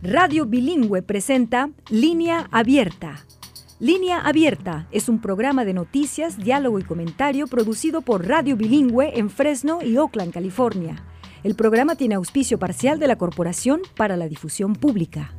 Radio Bilingüe presenta Línea Abierta. Línea Abierta es un programa de noticias, diálogo y comentario producido por Radio Bilingüe en Fresno y Oakland, California. El programa tiene auspicio parcial de la Corporación para la Difusión Pública.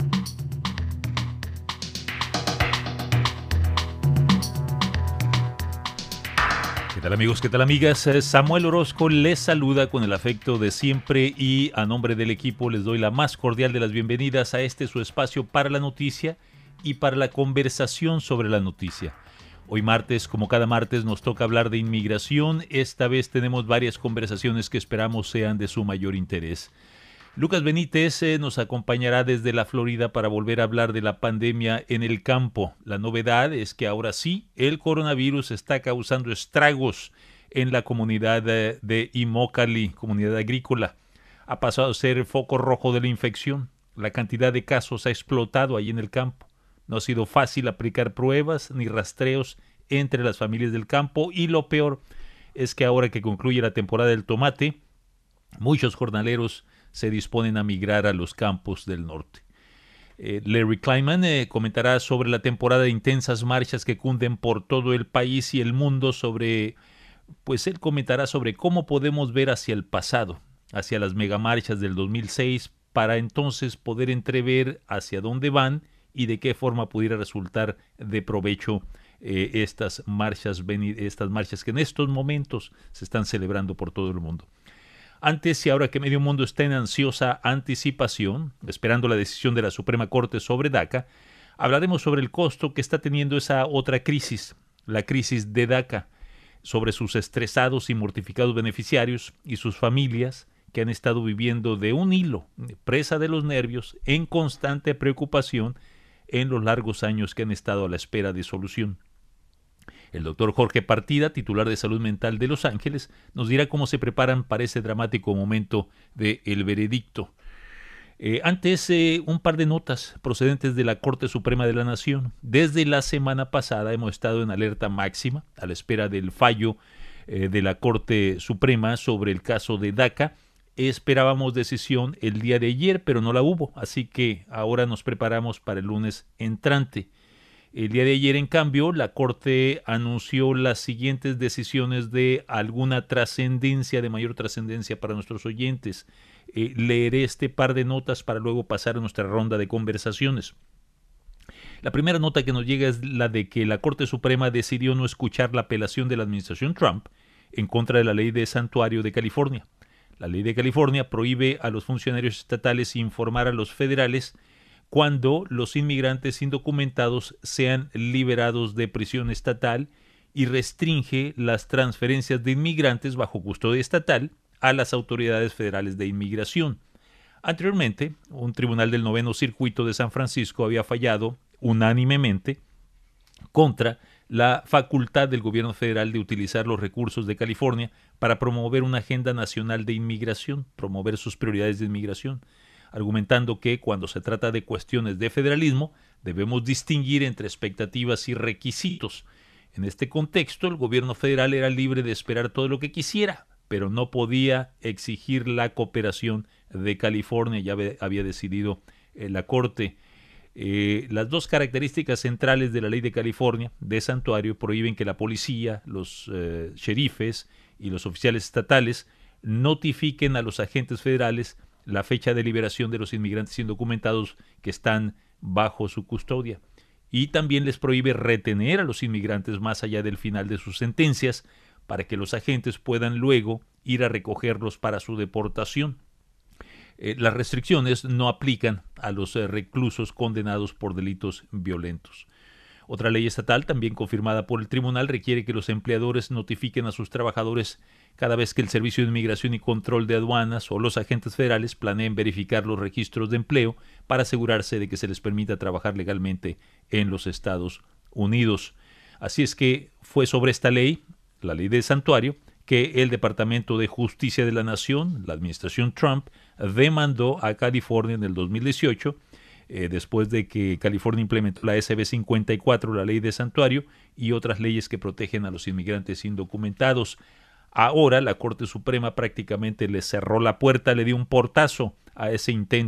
¿Qué tal amigos? ¿Qué tal amigas? Samuel Orozco les saluda con el afecto de siempre y a nombre del equipo les doy la más cordial de las bienvenidas a este su espacio para la noticia y para la conversación sobre la noticia. Hoy martes, como cada martes, nos toca hablar de inmigración. Esta vez tenemos varias conversaciones que esperamos sean de su mayor interés. Lucas Benítez nos acompañará desde la Florida para volver a hablar de la pandemia en el campo. La novedad es que ahora sí, el coronavirus está causando estragos en la comunidad de Immokalee, comunidad agrícola. Ha pasado a ser foco rojo de la infección. La cantidad de casos ha explotado ahí en el campo. No ha sido fácil aplicar pruebas ni rastreos entre las familias del campo y lo peor es que ahora que concluye la temporada del tomate, muchos jornaleros se disponen a migrar a los campos del norte. Larry Kleinman comentará sobre la temporada de intensas marchas que cunden por todo el país y el mundo él comentará sobre cómo podemos ver hacia el pasado, hacia las megamarchas del 2006, para entonces poder entrever hacia dónde van y de qué forma pudiera resultar de provecho estas marchas que en estos momentos se están celebrando por todo el mundo. Antes y ahora que medio mundo está en ansiosa anticipación, esperando la decisión de la Suprema Corte sobre DACA, hablaremos sobre el costo que está teniendo esa otra crisis, la crisis de DACA, sobre sus estresados y mortificados beneficiarios y sus familias que han estado viviendo de un hilo, presa de los nervios, en constante preocupación en los largos años que han estado a la espera de solución. El doctor Jorge Partida, titular de Salud Mental de Los Ángeles, nos dirá cómo se preparan para ese dramático momento del veredicto. Antes, un par de notas procedentes de la Corte Suprema de la Nación. Desde la semana pasada hemos estado en alerta máxima a la espera del fallo de la Corte Suprema sobre el caso de DACA. Esperábamos decisión el día de ayer, pero no la hubo, así que ahora nos preparamos para el lunes entrante. El día de ayer, en cambio, la Corte anunció las siguientes decisiones de alguna trascendencia, de mayor trascendencia para nuestros oyentes. Leeré este par de notas para luego pasar a nuestra ronda de conversaciones. La primera nota que nos llega es la de que la Corte Suprema decidió no escuchar la apelación de la administración Trump en contra de la Ley de Santuario de California. La Ley de California prohíbe a los funcionarios estatales informar a los federales cuando los inmigrantes indocumentados sean liberados de prisión estatal y restringe las transferencias de inmigrantes bajo custodia estatal a las autoridades federales de inmigración. Anteriormente, un tribunal del 9º Circuito de San Francisco había fallado unánimemente contra la facultad del gobierno federal de utilizar los recursos de California para promover una agenda nacional de inmigración, promover sus prioridades de inmigración, argumentando que cuando se trata de cuestiones de federalismo debemos distinguir entre expectativas y requisitos. En este contexto, el gobierno federal era libre de esperar todo lo que quisiera, pero no podía exigir la cooperación de California, ya había decidido la Corte. Las dos características centrales de la Ley de California de Santuario prohíben que la policía, los sheriffes y los oficiales estatales notifiquen a los agentes federales la fecha de liberación de los inmigrantes indocumentados que están bajo su custodia. Y también les prohíbe retener a los inmigrantes más allá del final de sus sentencias para que los agentes puedan luego ir a recogerlos para su deportación. Las restricciones no aplican a los reclusos condenados por delitos violentos. Otra ley estatal, también confirmada por el tribunal, requiere que los empleadores notifiquen a sus trabajadores cada vez que el Servicio de Inmigración y Control de Aduanas o los agentes federales planeen verificar los registros de empleo para asegurarse de que se les permita trabajar legalmente en los Estados Unidos. Así es que fue sobre esta ley, la Ley de Santuario, que el Departamento de Justicia de la Nación, la administración Trump, demandó a California en el 2018, después de que California implementó la SB 54, la Ley de Santuario, y otras leyes que protegen a los inmigrantes indocumentados. Ahora la Corte Suprema prácticamente le cerró la puerta, le dio un portazo a ese intento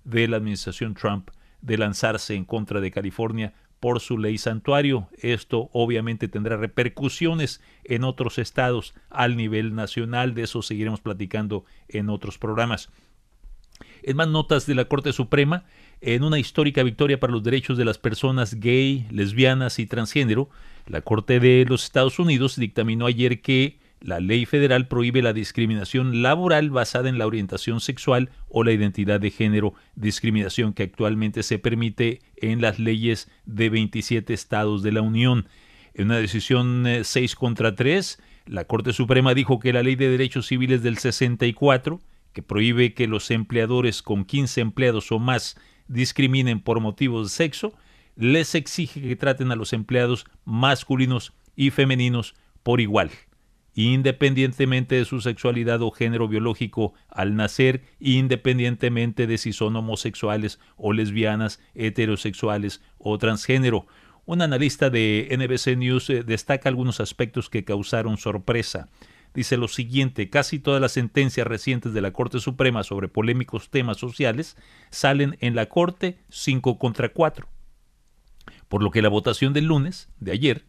de la administración Trump de lanzarse en contra de California por su ley santuario. Esto obviamente tendrá repercusiones en otros estados al nivel nacional. De eso seguiremos platicando en otros programas. En más notas de la Corte Suprema, en una histórica victoria para los derechos de las personas gay, lesbianas y transgénero, la Corte de los Estados Unidos dictaminó ayer que la ley federal prohíbe la discriminación laboral basada en la orientación sexual o la identidad de género, discriminación que actualmente se permite en las leyes de 27 estados de la Unión. En una decisión 6-3, la Corte Suprema dijo que la Ley de Derechos Civiles del 64, que prohíbe que los empleadores con 15 empleados o más discriminen por motivos de sexo, les exige que traten a los empleados masculinos y femeninos por igual, independientemente de su sexualidad o género biológico al nacer, independientemente de si son homosexuales o lesbianas, heterosexuales o transgénero. Un analista de NBC News destaca algunos aspectos que causaron sorpresa. Dice lo siguiente: casi todas las sentencias recientes de la Corte Suprema sobre polémicos temas sociales salen en la Corte 5-4, por lo que la votación del lunes, de ayer,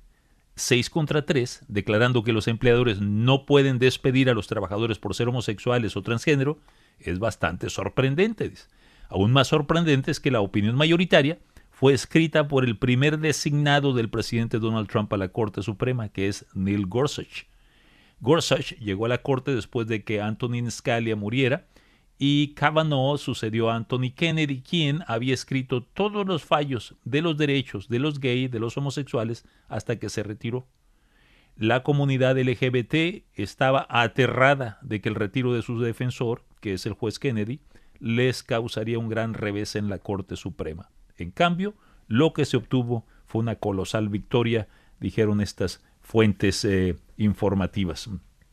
6-3, declarando que los empleadores no pueden despedir a los trabajadores por ser homosexuales o transgénero, es bastante sorprendente. Dice. Aún más sorprendente es que la opinión mayoritaria fue escrita por el primer designado del presidente Donald Trump a la Corte Suprema, que es Neil Gorsuch. Gorsuch llegó a la Corte después de que Antonin Scalia muriera y Kavanaugh sucedió a Anthony Kennedy, quien había escrito todos los fallos de los derechos de los gays, de los homosexuales, hasta que se retiró. La comunidad LGBT estaba aterrada de que el retiro de su defensor, que es el juez Kennedy, les causaría un gran revés en la Corte Suprema. En cambio, lo que se obtuvo fue una colosal victoria, dijeron estas fuentes informativas.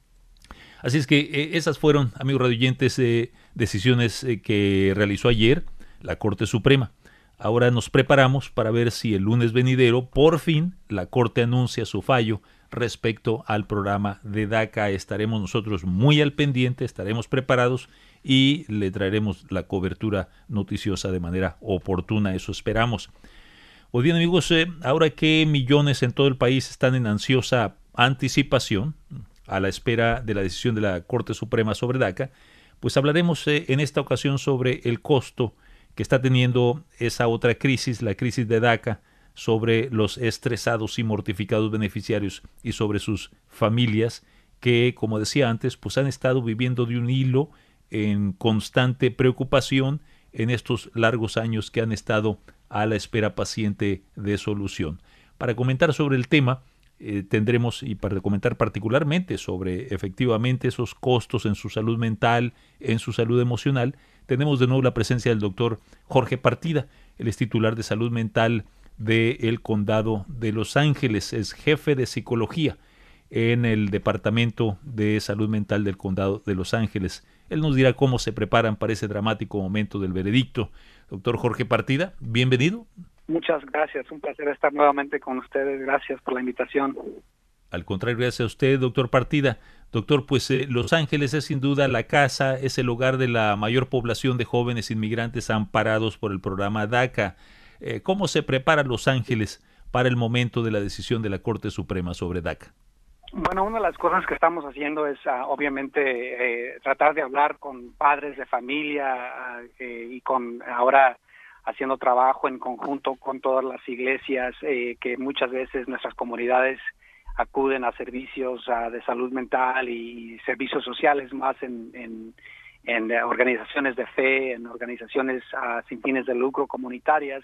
Así es que esas fueron, amigos radioyentes, decisiones que realizó ayer la Corte Suprema. Ahora nos preparamos para ver si el lunes venidero, por fin, la Corte anuncia su fallo respecto al programa de DACA. Estaremos nosotros muy al pendiente, estaremos preparados y le traeremos la cobertura noticiosa de manera oportuna, eso esperamos. Pues bien, amigos, ahora que millones en todo el país están en ansiosa anticipación a la espera de la decisión de la Corte Suprema sobre DACA, pues hablaremos en esta ocasión sobre el costo que está teniendo esa otra crisis, la crisis de DACA, sobre los estresados y mortificados beneficiarios y sobre sus familias que, como decía antes, pues han estado viviendo de un hilo en constante preocupación en estos largos años que han estado a la espera paciente de solución. Para comentar sobre el tema tendremos, y para comentar particularmente sobre efectivamente esos costos en su salud mental, en su salud emocional, tenemos de nuevo la presencia del doctor Jorge Partida. Él es titular de salud mental del Condado de Los Ángeles, es jefe de psicología en el Departamento de Salud Mental del Condado de Los Ángeles. Él nos dirá cómo se preparan para ese dramático momento del veredicto. Doctor Jorge Partida, bienvenido. Muchas gracias, un placer estar nuevamente con ustedes. Gracias por la invitación. Al contrario, gracias a usted, doctor Partida. Doctor, pues Los Ángeles es sin duda la casa, es el hogar de la mayor población de jóvenes inmigrantes amparados por el programa DACA. ¿Cómo se prepara Los Ángeles para el momento de la decisión de la Corte Suprema sobre DACA? Bueno, una de las cosas que estamos haciendo es obviamente tratar de hablar con padres de familia y con ahora haciendo trabajo en conjunto con todas las iglesias que muchas veces nuestras comunidades acuden a servicios de salud mental y servicios sociales más en organizaciones de fe, en organizaciones sin fines de lucro comunitarias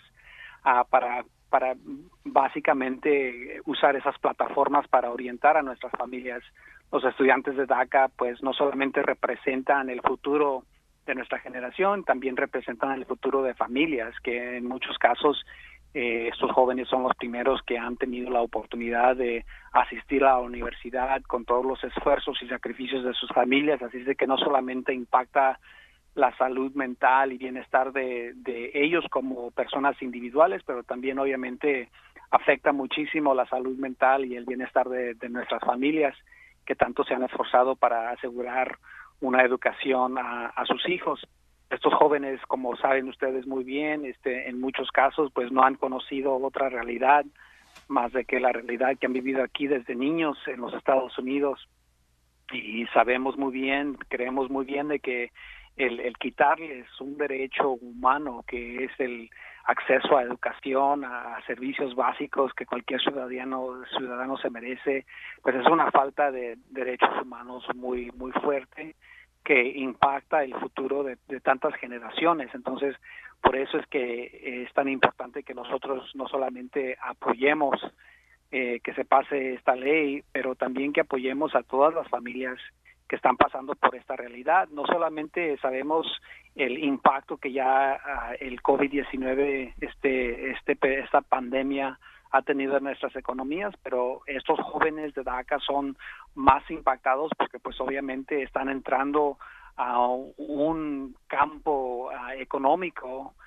para básicamente usar esas plataformas para orientar a nuestras familias. Los estudiantes de DACA pues no solamente representan el futuro de nuestra generación, también representan el futuro de familias que en muchos casos estos jóvenes son los primeros que han tenido la oportunidad de asistir a la universidad con todos los esfuerzos y sacrificios de sus familias, así es de que no solamente impacta la salud mental y bienestar de ellos como personas individuales, pero también obviamente afecta muchísimo la salud mental y el bienestar de nuestras familias que tanto se han esforzado para asegurar una educación a sus hijos. estos jóvenes, como saben ustedes muy bien, en muchos casos pues no han conocido otra realidad más de que la realidad que han vivido aquí desde niños en los Estados Unidos, y sabemos muy bien, creemos muy bien de que el quitarles un derecho humano que es el acceso a educación, a servicios básicos que cualquier ciudadano se merece, pues es una falta de derechos humanos muy fuerte que impacta el futuro de tantas generaciones. Entonces, por eso es que es tan importante que nosotros no solamente apoyemos que se pase esta ley, pero también que apoyemos a todas las familias que están pasando por esta realidad. No solamente sabemos el impacto que ya el COVID-19, esta pandemia ha tenido en nuestras economías, pero estos jóvenes de DACA son más impactados porque pues obviamente están entrando a un campo económico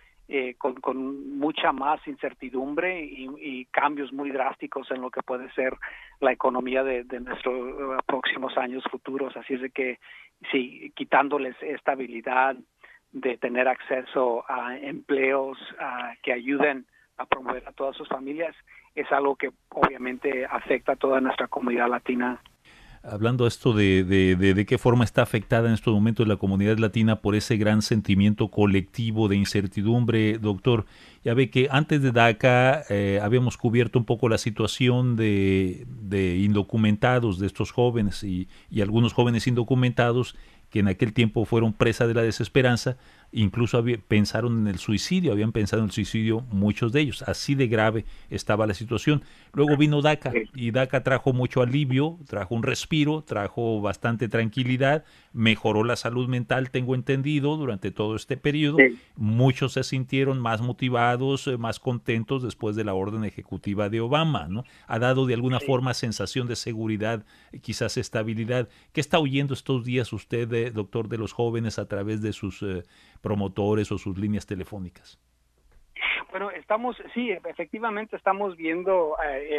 con mucha más incertidumbre y cambios muy drásticos en lo que puede ser la economía de nuestros próximos años futuros. Así es de que sí, quitándoles esta habilidad de tener acceso a empleos que ayuden a promover a todas sus familias, es algo que obviamente afecta a toda nuestra comunidad latina. Hablando esto de qué forma está afectada en estos momentos la comunidad latina por ese gran sentimiento colectivo de incertidumbre, doctor, ya ve que antes de DACA habíamos cubierto un poco la situación de indocumentados, de estos jóvenes y algunos jóvenes indocumentados que en aquel tiempo fueron presa de la desesperanza, incluso pensaron en el suicidio, habían pensado en el suicidio muchos de ellos, así de grave estaba la situación. Luego vino DACA y DACA trajo mucho alivio, trajo un respiro, trajo bastante tranquilidad, mejoró la salud mental, tengo entendido, durante todo este periodo. Sí. Muchos se sintieron más motivados, más contentos después de la orden ejecutiva de Obama, ¿no? Ha dado de alguna forma sensación de seguridad, quizás estabilidad. ¿Qué está oyendo estos días usted, doctor, de los jóvenes a través de sus promotores o sus líneas telefónicas? Bueno, efectivamente estamos viendo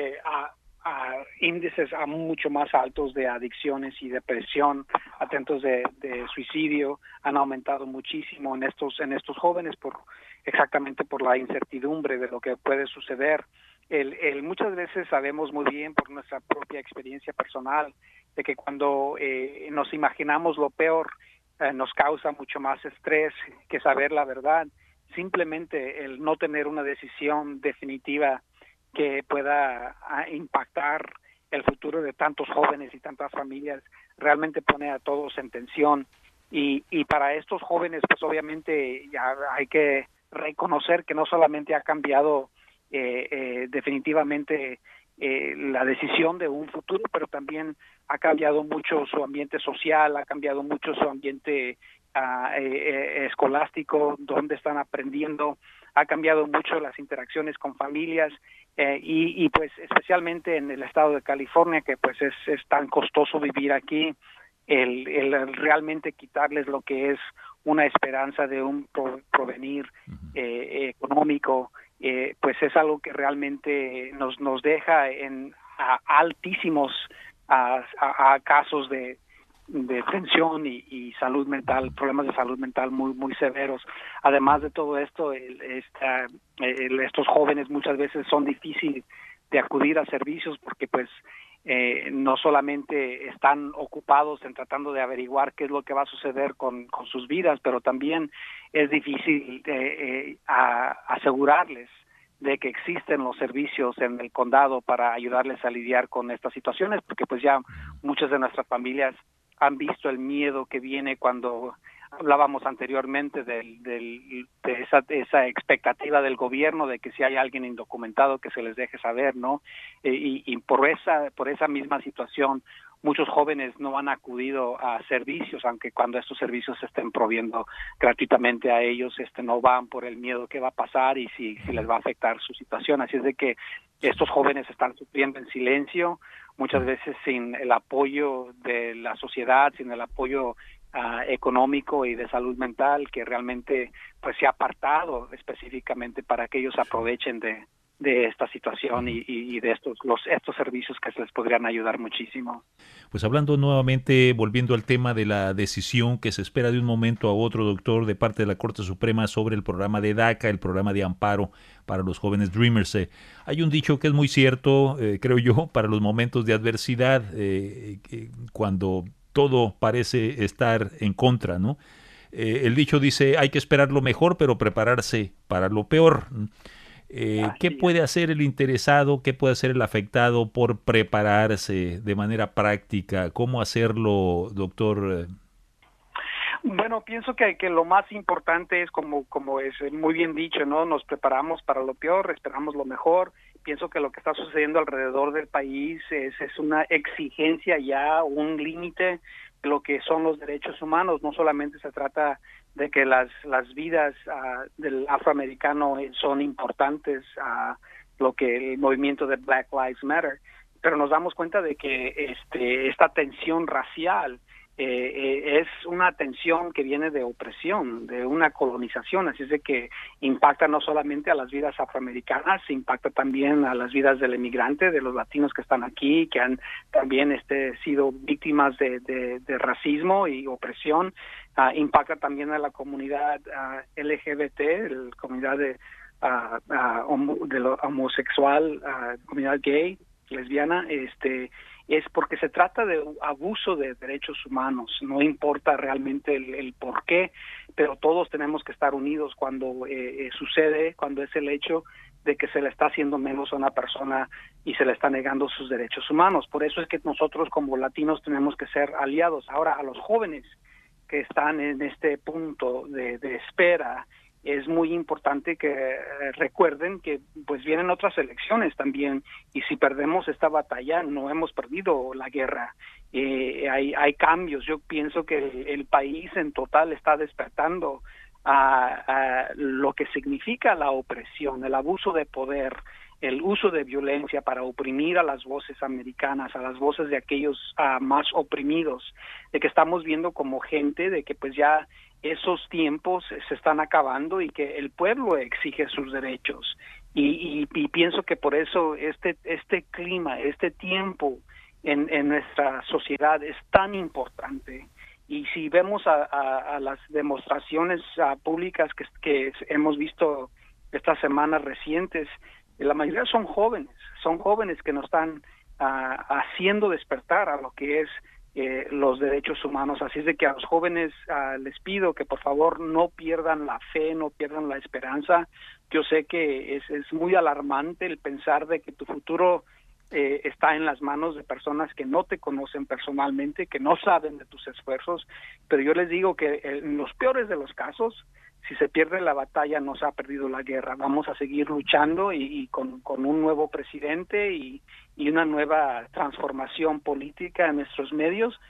índices mucho más altos de adicciones y depresión, atentos de suicidio, han aumentado muchísimo en estos jóvenes exactamente por la incertidumbre de lo que puede suceder. Muchas veces sabemos muy bien por nuestra propia experiencia personal de que cuando nos imaginamos lo peor, nos causa mucho más estrés que saber la verdad. Simplemente el no tener una decisión definitiva que pueda impactar el futuro de tantos jóvenes y tantas familias realmente pone a todos en tensión. Y para estos jóvenes, pues obviamente ya hay que reconocer que no solamente ha cambiado definitivamente la decisión de un futuro, pero también ha cambiado mucho su ambiente social, ha cambiado mucho su ambiente escolástico, donde están aprendiendo, ha cambiado mucho las interacciones con familias y pues especialmente en el estado de California, que pues es tan costoso vivir aquí, el realmente quitarles lo que es una esperanza de un porvenir económico, pues es algo que realmente nos deja a altísimos casos de tensión y salud mental, problemas de salud mental muy severos. Además de todo esto, estos jóvenes muchas veces son difíciles de acudir a servicios porque pues no solamente están ocupados en tratando de averiguar qué es lo que va a suceder con sus vidas, pero también es difícil asegurarles de que existen los servicios en el condado para ayudarles a lidiar con estas situaciones, porque pues ya muchas de nuestras familias han visto el miedo que viene cuando hablábamos anteriormente de esa expectativa del gobierno de que si hay alguien indocumentado que se les deje saber, ¿no? Y por esa misma situación muchos jóvenes no han acudido a servicios, aunque cuando estos servicios se estén proviendo gratuitamente a ellos, no van por el miedo que va a pasar y si les va a afectar su situación. Así es de que estos jóvenes están sufriendo en silencio, muchas veces sin el apoyo de la sociedad, sin el apoyo económico y de salud mental que realmente pues se ha apartado específicamente para que ellos aprovechen de de esta situación y de estos servicios que se les podrían ayudar muchísimo. Pues hablando nuevamente, volviendo al tema de la decisión que se espera de un momento a otro, doctor, de parte de la Corte Suprema sobre el programa de DACA, el programa de amparo para los jóvenes Dreamers. Hay un dicho que es muy cierto, creo yo, para los momentos de adversidad, cuando todo parece estar en contra, ¿no? El dicho dice, hay que esperar lo mejor, pero prepararse para lo peor. ¿Qué puede hacer el interesado, qué puede hacer el afectado por prepararse de manera práctica? ¿Cómo hacerlo, doctor? Bueno, pienso que lo más importante es como es muy bien dicho, ¿no? Nos preparamos para lo peor, esperamos lo mejor. Pienso que lo que está sucediendo alrededor del país es una exigencia ya, un límite de lo que son los derechos humanos. No solamente se trata de que las vidas del afroamericano son importantes, lo que el movimiento de Black Lives Matter, pero nos damos cuenta de que esta tensión racial es una tensión que viene de opresión, de una colonización, así es de que impacta no solamente a las vidas afroamericanas, impacta también a las vidas del emigrante, de los latinos que están aquí, que han también sido víctimas de racismo y opresión, impacta también a la comunidad LGBT, la comunidad de lo homosexual, comunidad gay, lesbiana, es porque se trata de un abuso de derechos humanos. No importa realmente el por qué, pero todos tenemos que estar unidos cuando sucede, cuando es el hecho de que se le está haciendo menos a una persona y se le está negando sus derechos humanos. Por eso es que nosotros como latinos tenemos que ser aliados. Ahora, a los jóvenes que están en este punto de espera, es muy importante que recuerden que pues vienen otras elecciones también, y si perdemos esta batalla no hemos perdido la guerra. Hay cambios. Yo pienso que el país en total está despertando a lo que significa la opresión, el abuso de poder, el uso de violencia para oprimir a las voces americanas, a las voces de aquellos más oprimidos, de que estamos viendo como gente de que pues ya esos tiempos se están acabando y que el pueblo exige sus derechos. Y pienso que por eso este clima, este tiempo en nuestra sociedad es tan importante. Y si vemos a las demostraciones públicas que hemos visto estas semanas recientes, la mayoría son jóvenes que nos están haciendo despertar a lo que es los derechos humanos. Así es de que a los jóvenes les pido que por favor no pierdan la fe, no pierdan la esperanza. Yo sé que es muy alarmante el pensar de que tu futuro está en las manos de personas que no te conocen personalmente, que no saben de tus esfuerzos, pero yo les digo que en los peores de los casos, si se pierde la batalla, no se ha perdido la guerra. Vamos a seguir luchando y con un nuevo presidente y una nueva transformación política en nuestros medios.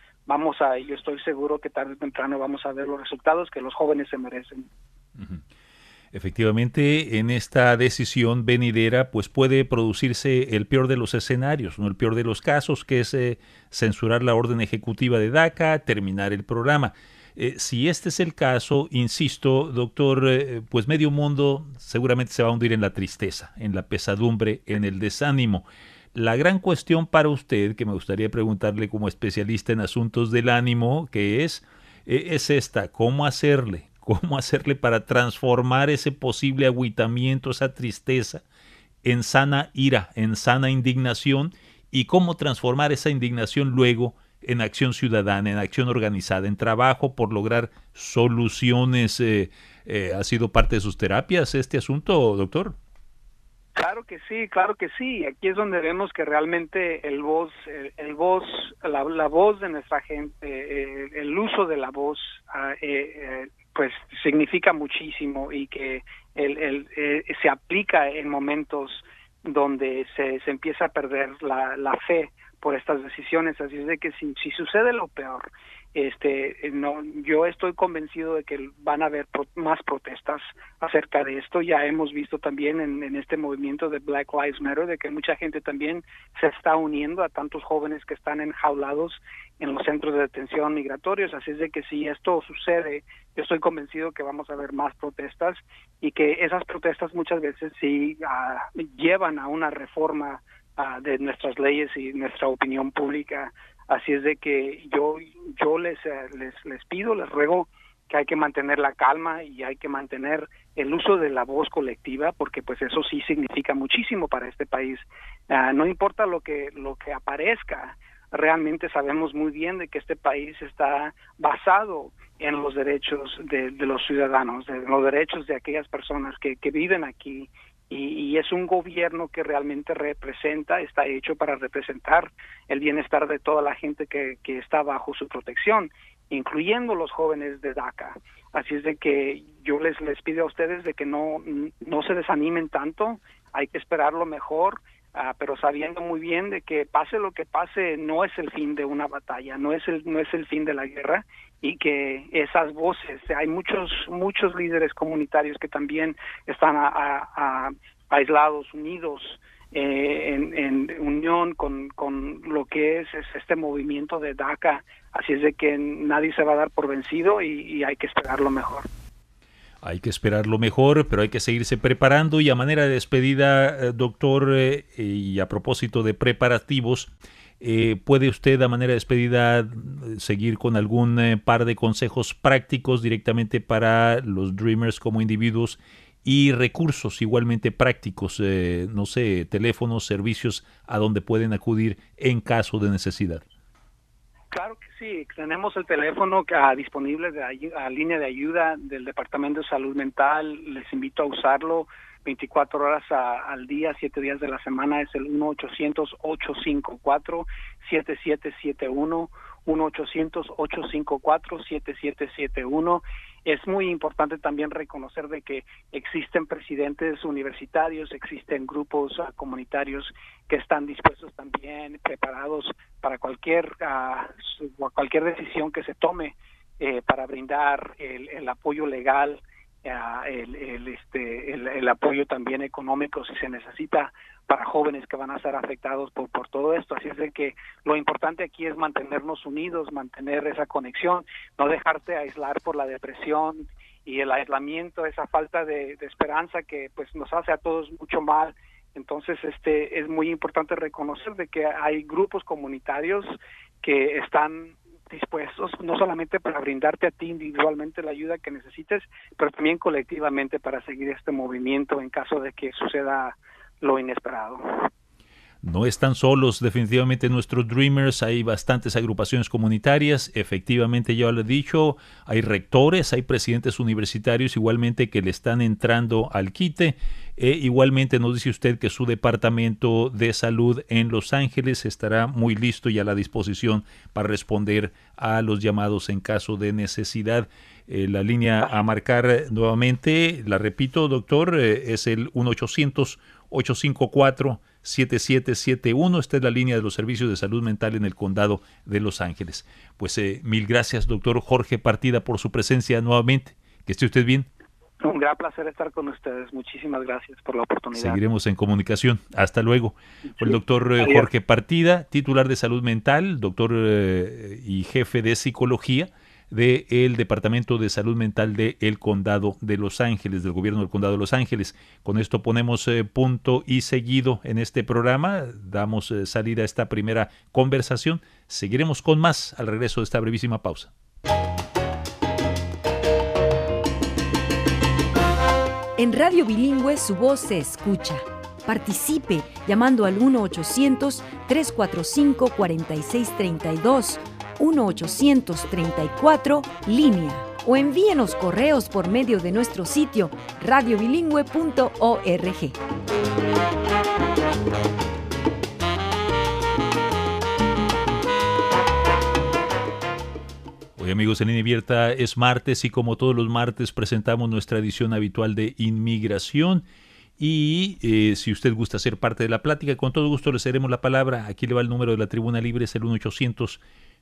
Yo estoy seguro que tarde o temprano vamos a ver los resultados que los jóvenes se merecen. Uh-huh. Efectivamente, en esta decisión venidera, pues puede producirse el peor de los escenarios, ¿no? El peor de los casos, que es censurar la orden ejecutiva de DACA, terminar el programa. Si este es el caso, insisto, doctor, pues medio mundo seguramente se va a hundir en la tristeza, en la pesadumbre, en el desánimo. La gran cuestión para usted, que me gustaría preguntarle como especialista en asuntos del ánimo, que es esta: ¿cómo hacerle para transformar ese posible agüitamiento, esa tristeza, en sana ira, en sana indignación, y cómo transformar esa indignación luego en acción ciudadana, en acción organizada, en trabajo por lograr soluciones? ¿Ha sido parte de sus terapias este asunto, doctor? Claro que sí. Aquí es donde vemos que realmente la voz de nuestra gente, el uso de la voz, pues significa muchísimo, y que se aplica en momentos donde se empieza a perder la fe por estas decisiones. Así es de que si sucede lo peor, yo estoy convencido de que van a haber más protestas acerca de esto. Ya hemos visto también en este movimiento de Black Lives Matter de que mucha gente también se está uniendo a tantos jóvenes que están enjaulados en los centros de detención migratorios. Así es de que si esto sucede, yo estoy convencido que vamos a ver más protestas y que esas protestas muchas veces sí llevan a una reforma de nuestras leyes y nuestra opinión pública. Así es de que yo les pido, les ruego que hay que mantener la calma y hay que mantener el uso de la voz colectiva, porque pues eso sí significa muchísimo para este país. No importa lo que aparezca, realmente sabemos muy bien de que este país está basado en los derechos de los ciudadanos, de los derechos de aquellas personas que viven aquí, y es un gobierno que realmente está hecho para representar el bienestar de toda la gente que está bajo su protección, incluyendo los jóvenes de DACA. Así es de que yo les pido a ustedes de que no se desanimen tanto, hay que esperar lo mejor, pero sabiendo muy bien de que pase lo que pase, no es el fin de una batalla, no es el fin de la guerra, y que esas voces, hay muchos líderes comunitarios que también están aislados, unidos, en unión con lo que es este movimiento de DACA. Así es de que nadie se va a dar por vencido y hay que esperar lo mejor. Hay que esperar lo mejor, pero hay que seguirse preparando. Y a manera de despedida, doctor, y a propósito de preparativos, ¿puede usted a manera de despedida seguir con algún par de consejos prácticos directamente para los Dreamers como individuos y recursos igualmente prácticos, no sé, teléfonos, servicios a donde pueden acudir en caso de necesidad? Claro que sí, tenemos el teléfono disponible línea de ayuda del Departamento de Salud Mental. Les invito a usarlo 24 horas al día, 7 días de la semana. Es el 1-800-854-7771, 1-800-854-7771. Es muy importante también reconocer de que existen presidentes universitarios, existen grupos comunitarios que están dispuestos también, preparados para cualquier decisión que se tome para brindar el apoyo legal, el apoyo también económico si se necesita para jóvenes que van a ser afectados por todo esto. Así es de que lo importante aquí es mantenernos unidos, mantener esa conexión, no dejarte aislar por la depresión y el aislamiento, esa falta de esperanza que pues nos hace a todos mucho mal. Entonces es muy importante reconocer de que hay grupos comunitarios que están dispuestos no solamente para brindarte a ti individualmente la ayuda que necesites, pero también colectivamente para seguir este movimiento en caso de que suceda lo inesperado. No están solos, definitivamente nuestros Dreamers, hay bastantes agrupaciones comunitarias, efectivamente ya lo he dicho, hay rectores, hay presidentes universitarios igualmente que le están entrando al quite, igualmente nos dice usted que su departamento de salud en Los Ángeles estará muy listo y a la disposición para responder a los llamados en caso de necesidad. La línea a marcar nuevamente, la repito doctor, es el 1-800-854-7771. Esta es la línea de los servicios de salud mental en el condado de Los Ángeles. Pues mil gracias, doctor Jorge Partida, por su presencia nuevamente. Que esté usted bien. Un gran placer estar con ustedes. Muchísimas gracias por la oportunidad. Seguiremos en comunicación. Hasta luego. Fue el doctor Jorge Partida, titular de salud mental, doctor y jefe de psicología del Departamento de Salud Mental del Condado de Los Ángeles, del Gobierno del Condado de Los Ángeles. Con esto ponemos punto y seguido en este programa. Damos salida a esta primera conversación. Seguiremos con más al regreso de esta brevísima pausa. En Radio Bilingüe su voz se escucha. Participe llamando al 1-800-345-4632, 1-834-LÍNEA, o envíenos correos por medio de nuestro sitio radiobilingüe.org. Hoy, amigos, en Línea Abierta es martes y como todos los martes presentamos nuestra edición habitual de inmigración. Y si usted gusta ser parte de la plática, con todo gusto le cederemos la palabra. Aquí le va el número de la Tribuna Libre, es el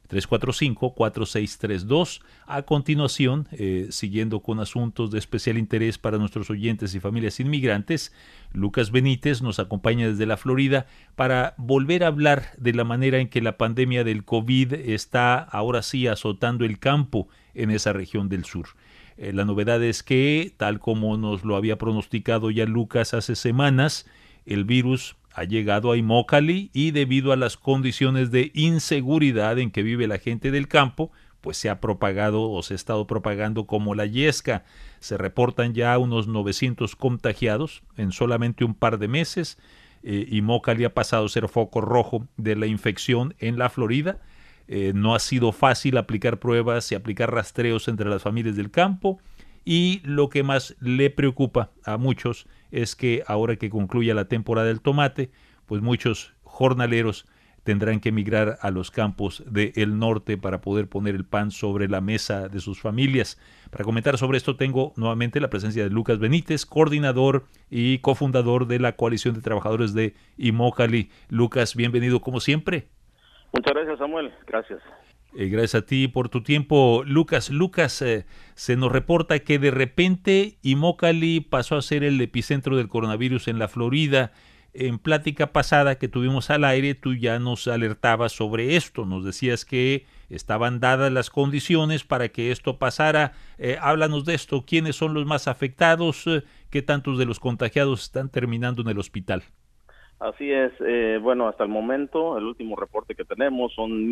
345-4632. A continuación, siguiendo con asuntos de especial interés para nuestros oyentes y familias inmigrantes, Lucas Benítez nos acompaña desde la Florida para volver a hablar de la manera en que la pandemia del COVID está ahora sí azotando el campo en esa región del sur. La novedad es que, tal como nos lo había pronosticado ya Lucas hace semanas, el virus ha llegado a Immokalee y debido a las condiciones de inseguridad en que vive la gente del campo, pues se ha propagado o se ha estado propagando como la yesca. Se reportan ya unos 900 contagiados en solamente un par de meses. Immokalee ha pasado a ser foco rojo de la infección en la Florida. No ha sido fácil aplicar pruebas y aplicar rastreos entre las familias del campo. Y lo que más le preocupa a muchos es que ahora que concluya la temporada del tomate, pues muchos jornaleros tendrán que emigrar a los campos del norte para poder poner el pan sobre la mesa de sus familias. Para comentar sobre esto tengo nuevamente la presencia de Lucas Benítez, coordinador y cofundador de la Coalición de Trabajadores de Immokalee. Lucas, bienvenido como siempre. Muchas gracias, Samuel. Gracias. Gracias a ti por tu tiempo. Lucas, se nos reporta que de repente Immokalee pasó a ser el epicentro del coronavirus en la Florida. En plática pasada que tuvimos al aire, tú ya nos alertabas sobre esto. Nos decías que estaban dadas las condiciones para que esto pasara. Háblanos de esto. ¿Quiénes son los más afectados? ¿Qué tantos de los contagiados están terminando en el hospital? Así es, bueno, hasta el momento, el último reporte que tenemos son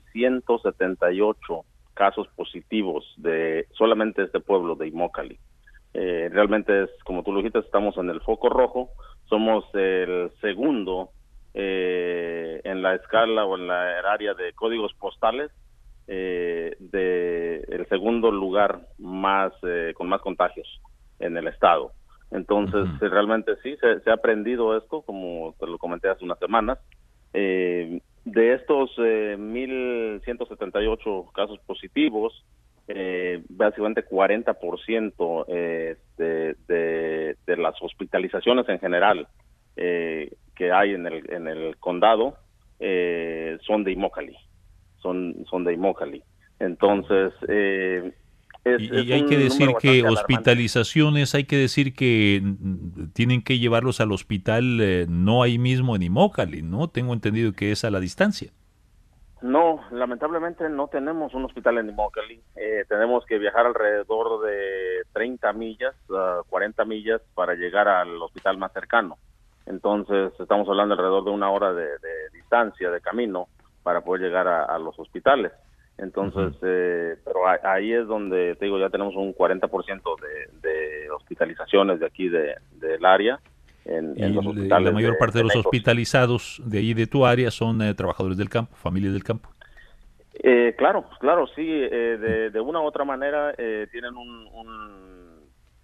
1,178 casos positivos de solamente este pueblo de Immokalee. Realmente es, como tú lo dijiste, estamos en el foco rojo, somos el segundo en la escala o en la área de códigos postales, el segundo lugar más con más contagios en el estado. Entonces, realmente sí, se ha aprendido esto, como te lo comenté hace unas semanas. De estos 1,178 casos positivos, básicamente 40% de las hospitalizaciones en general que hay en el condado son de Immokalee. Son de Immokalee. Entonces, y hay que decir que hospitalizaciones, hay que decir que tienen que llevarlos al hospital no ahí mismo en Immokalee, ¿no? Tengo entendido que es a la distancia. No, lamentablemente no tenemos un hospital en Immokalee. Tenemos que viajar alrededor de 30 millas, 40 millas para llegar al hospital más cercano. Entonces estamos hablando alrededor de una hora de distancia, de camino, para poder llegar a los hospitales. Entonces, pero ahí es donde, te digo, ya tenemos un 40% de hospitalizaciones de aquí del área. En los hospitales la mayor parte de los hospitalizados de ahí de tu área son trabajadores del campo, familias del campo. Claro, sí, de una u otra manera tienen un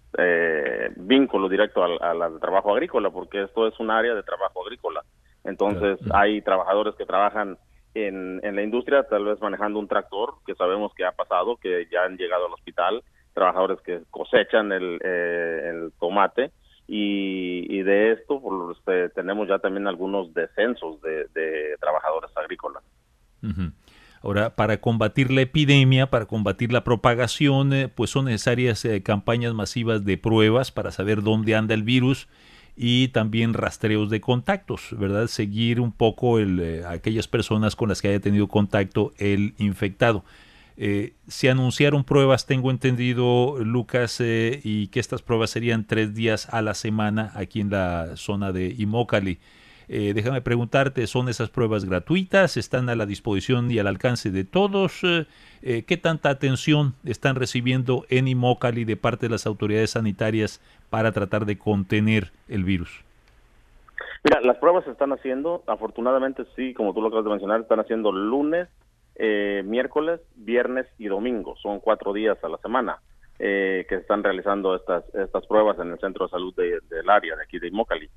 vínculo directo al trabajo agrícola, porque esto es un área de trabajo agrícola. Entonces, hay trabajadores que trabajan en la industria, tal vez manejando un tractor, que sabemos que ha pasado, que ya han llegado al hospital, trabajadores que cosechan el tomate, y de esto pues, tenemos ya también algunos descensos de trabajadores agrícolas. Ahora, para combatir la epidemia, para combatir la propagación, pues son necesarias campañas masivas de pruebas para saber dónde anda el virus, y también rastreos de contactos, ¿verdad? Seguir un poco aquellas personas con las que haya tenido contacto el infectado. Se anunciaron pruebas, tengo entendido, Lucas, y que estas pruebas serían 3 días a la semana aquí en la zona de Immokalee. Déjame preguntarte, ¿son esas pruebas gratuitas? ¿Están a la disposición y al alcance de todos? ¿Qué tanta atención están recibiendo en Immokalee de parte de las autoridades sanitarias para tratar de contener el virus? Mira, las pruebas se están haciendo, afortunadamente sí, como tú lo acabas de mencionar, están haciendo lunes, miércoles, viernes y domingo. Son 4 días a la semana que están realizando estas pruebas en el centro de salud del área de aquí de Immokalee.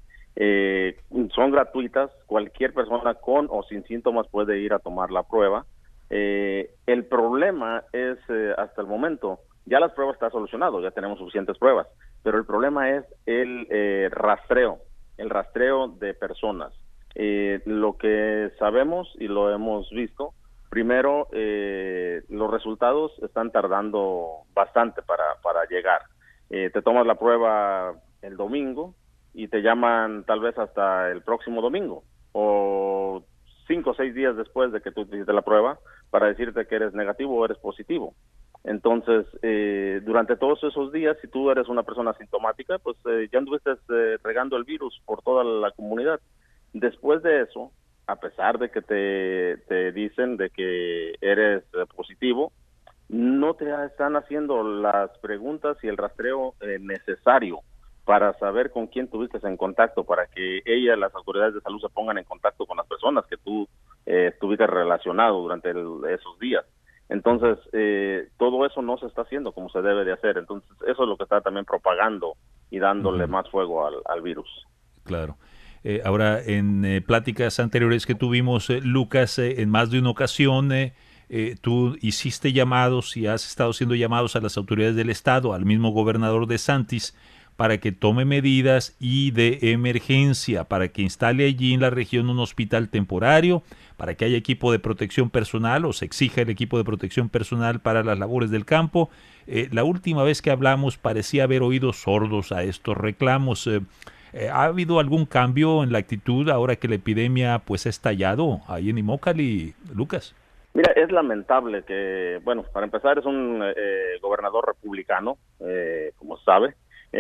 Son gratuitas, cualquier persona con o sin síntomas puede ir a tomar la prueba. El problema es, hasta el momento, ya las pruebas están solucionadas, ya tenemos suficientes pruebas, pero el problema es el rastreo de personas. Lo que sabemos y lo hemos visto Primero, los resultados están tardando bastante para llegar. Te tomas la prueba el domingo y te llaman tal vez hasta el próximo domingo o 5 o 6 días después de que tú hiciste la prueba para decirte que eres negativo o eres positivo. Entonces, durante todos esos días, si tú eres una persona asintomática, pues ya anduviste regando el virus por toda la comunidad. Después de eso, a pesar de que te dicen de que eres positivo, no te están haciendo las preguntas y el rastreo necesario para saber con quién tuviste en contacto, para que las autoridades de salud se pongan en contacto con las personas que tú estuviste relacionado durante esos días. Entonces, todo eso no se está haciendo como se debe de hacer. Entonces, eso es lo que está también propagando y dándole más fuego al virus. Claro. Ahora, en pláticas anteriores que tuvimos, Lucas, en más de una ocasión, tú hiciste llamados y has estado haciendo llamados a las autoridades del estado, al mismo gobernador DeSantis, para que tome medidas y de emergencia, para que instale allí en la región un hospital temporario, para que haya equipo de protección personal o se exija el equipo de protección personal para las labores del campo. La última vez que hablamos parecía haber oídos sordos a estos reclamos. ¿Ha habido algún cambio en la actitud ahora que la epidemia pues ha estallado ahí en Immokalee, Lucas? Mira, es lamentable que, bueno, para empezar es un gobernador republicano, como sabe,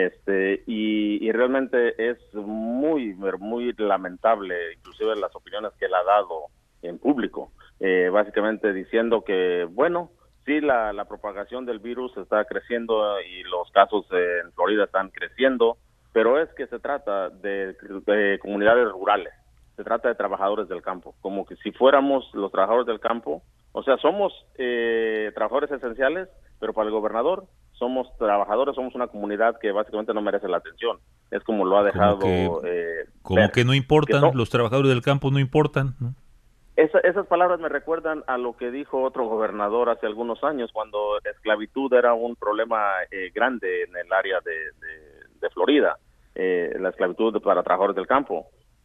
y realmente es muy lamentable, inclusive las opiniones que él ha dado en público, básicamente diciendo que, bueno, sí, la propagación del virus está creciendo y los casos en Florida están creciendo, pero es que se trata de comunidades rurales, se trata de trabajadores del campo, como que si fuéramos los trabajadores del campo, o sea, somos trabajadores esenciales, pero para el gobernador somos trabajadores, somos una comunidad que básicamente no merece la atención, es como lo ha dejado como que no importan, los trabajadores del campo no importan, ¿no? Esas palabras me recuerdan a lo que dijo otro gobernador hace algunos años, cuando la esclavitud era un problema grande en el área de Florida, la esclavitud para trabajadores del campo.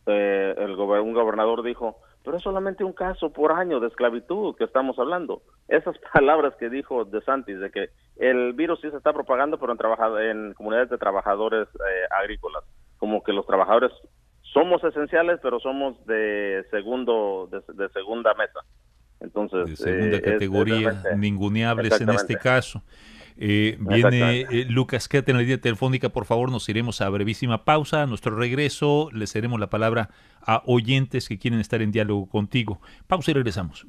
Un gobernador dijo, pero es solamente un caso por año de esclavitud que estamos hablando. Esas palabras que dijo DeSantis, de que el virus sí se está propagando, pero en comunidades de trabajadores agrícolas, como que los trabajadores somos esenciales, pero somos de segunda mesa. Entonces, de segunda categoría, ninguneables en este caso. Viene Lucas, quédate en la línea telefónica, por favor. Nos iremos a brevísima pausa. A nuestro regreso les cederemos la palabra a oyentes que quieren estar en diálogo contigo. Pausa y regresamos.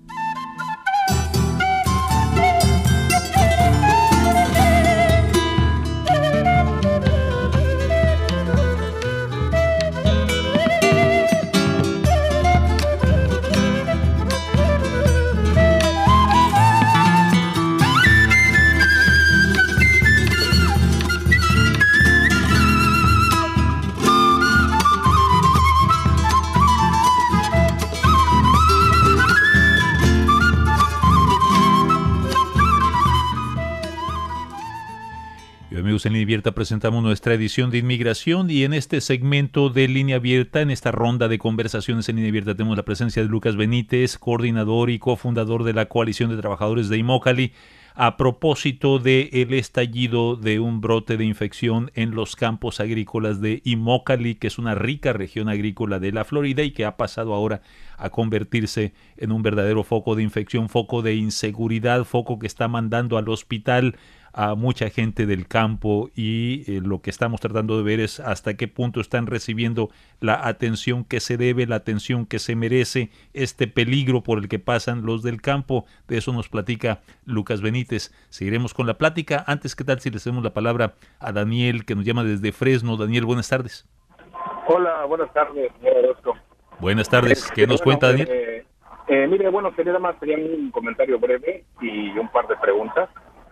Amigos, en Línea Abierta presentamos nuestra edición de inmigración y en este segmento de Línea Abierta, en esta ronda de conversaciones en Línea Abierta, tenemos la presencia de Lucas Benítez, coordinador y cofundador de la Coalición de Trabajadores de Immokalee, a propósito del estallido de un brote de infección en los campos agrícolas de Immokalee, que es una rica región agrícola de la Florida y que ha pasado ahora a convertirse en un verdadero foco de infección, foco de inseguridad, foco que está mandando al hospital a mucha gente del campo y lo que estamos tratando de ver es hasta qué punto están recibiendo la atención que se debe, la atención que se merece, este peligro por el que pasan los del campo. De eso nos platica Lucas Benítez. Seguiremos con la plática. Antes, ¿qué tal si le cedemos la palabra a Daniel, que nos llama desde Fresno? Daniel, buenas tardes. Hola, buenas tardes, señor Orozco. Buenas tardes. ¿Qué nos cuenta, Daniel? Mire, quería más sería un comentario breve y un par de preguntas.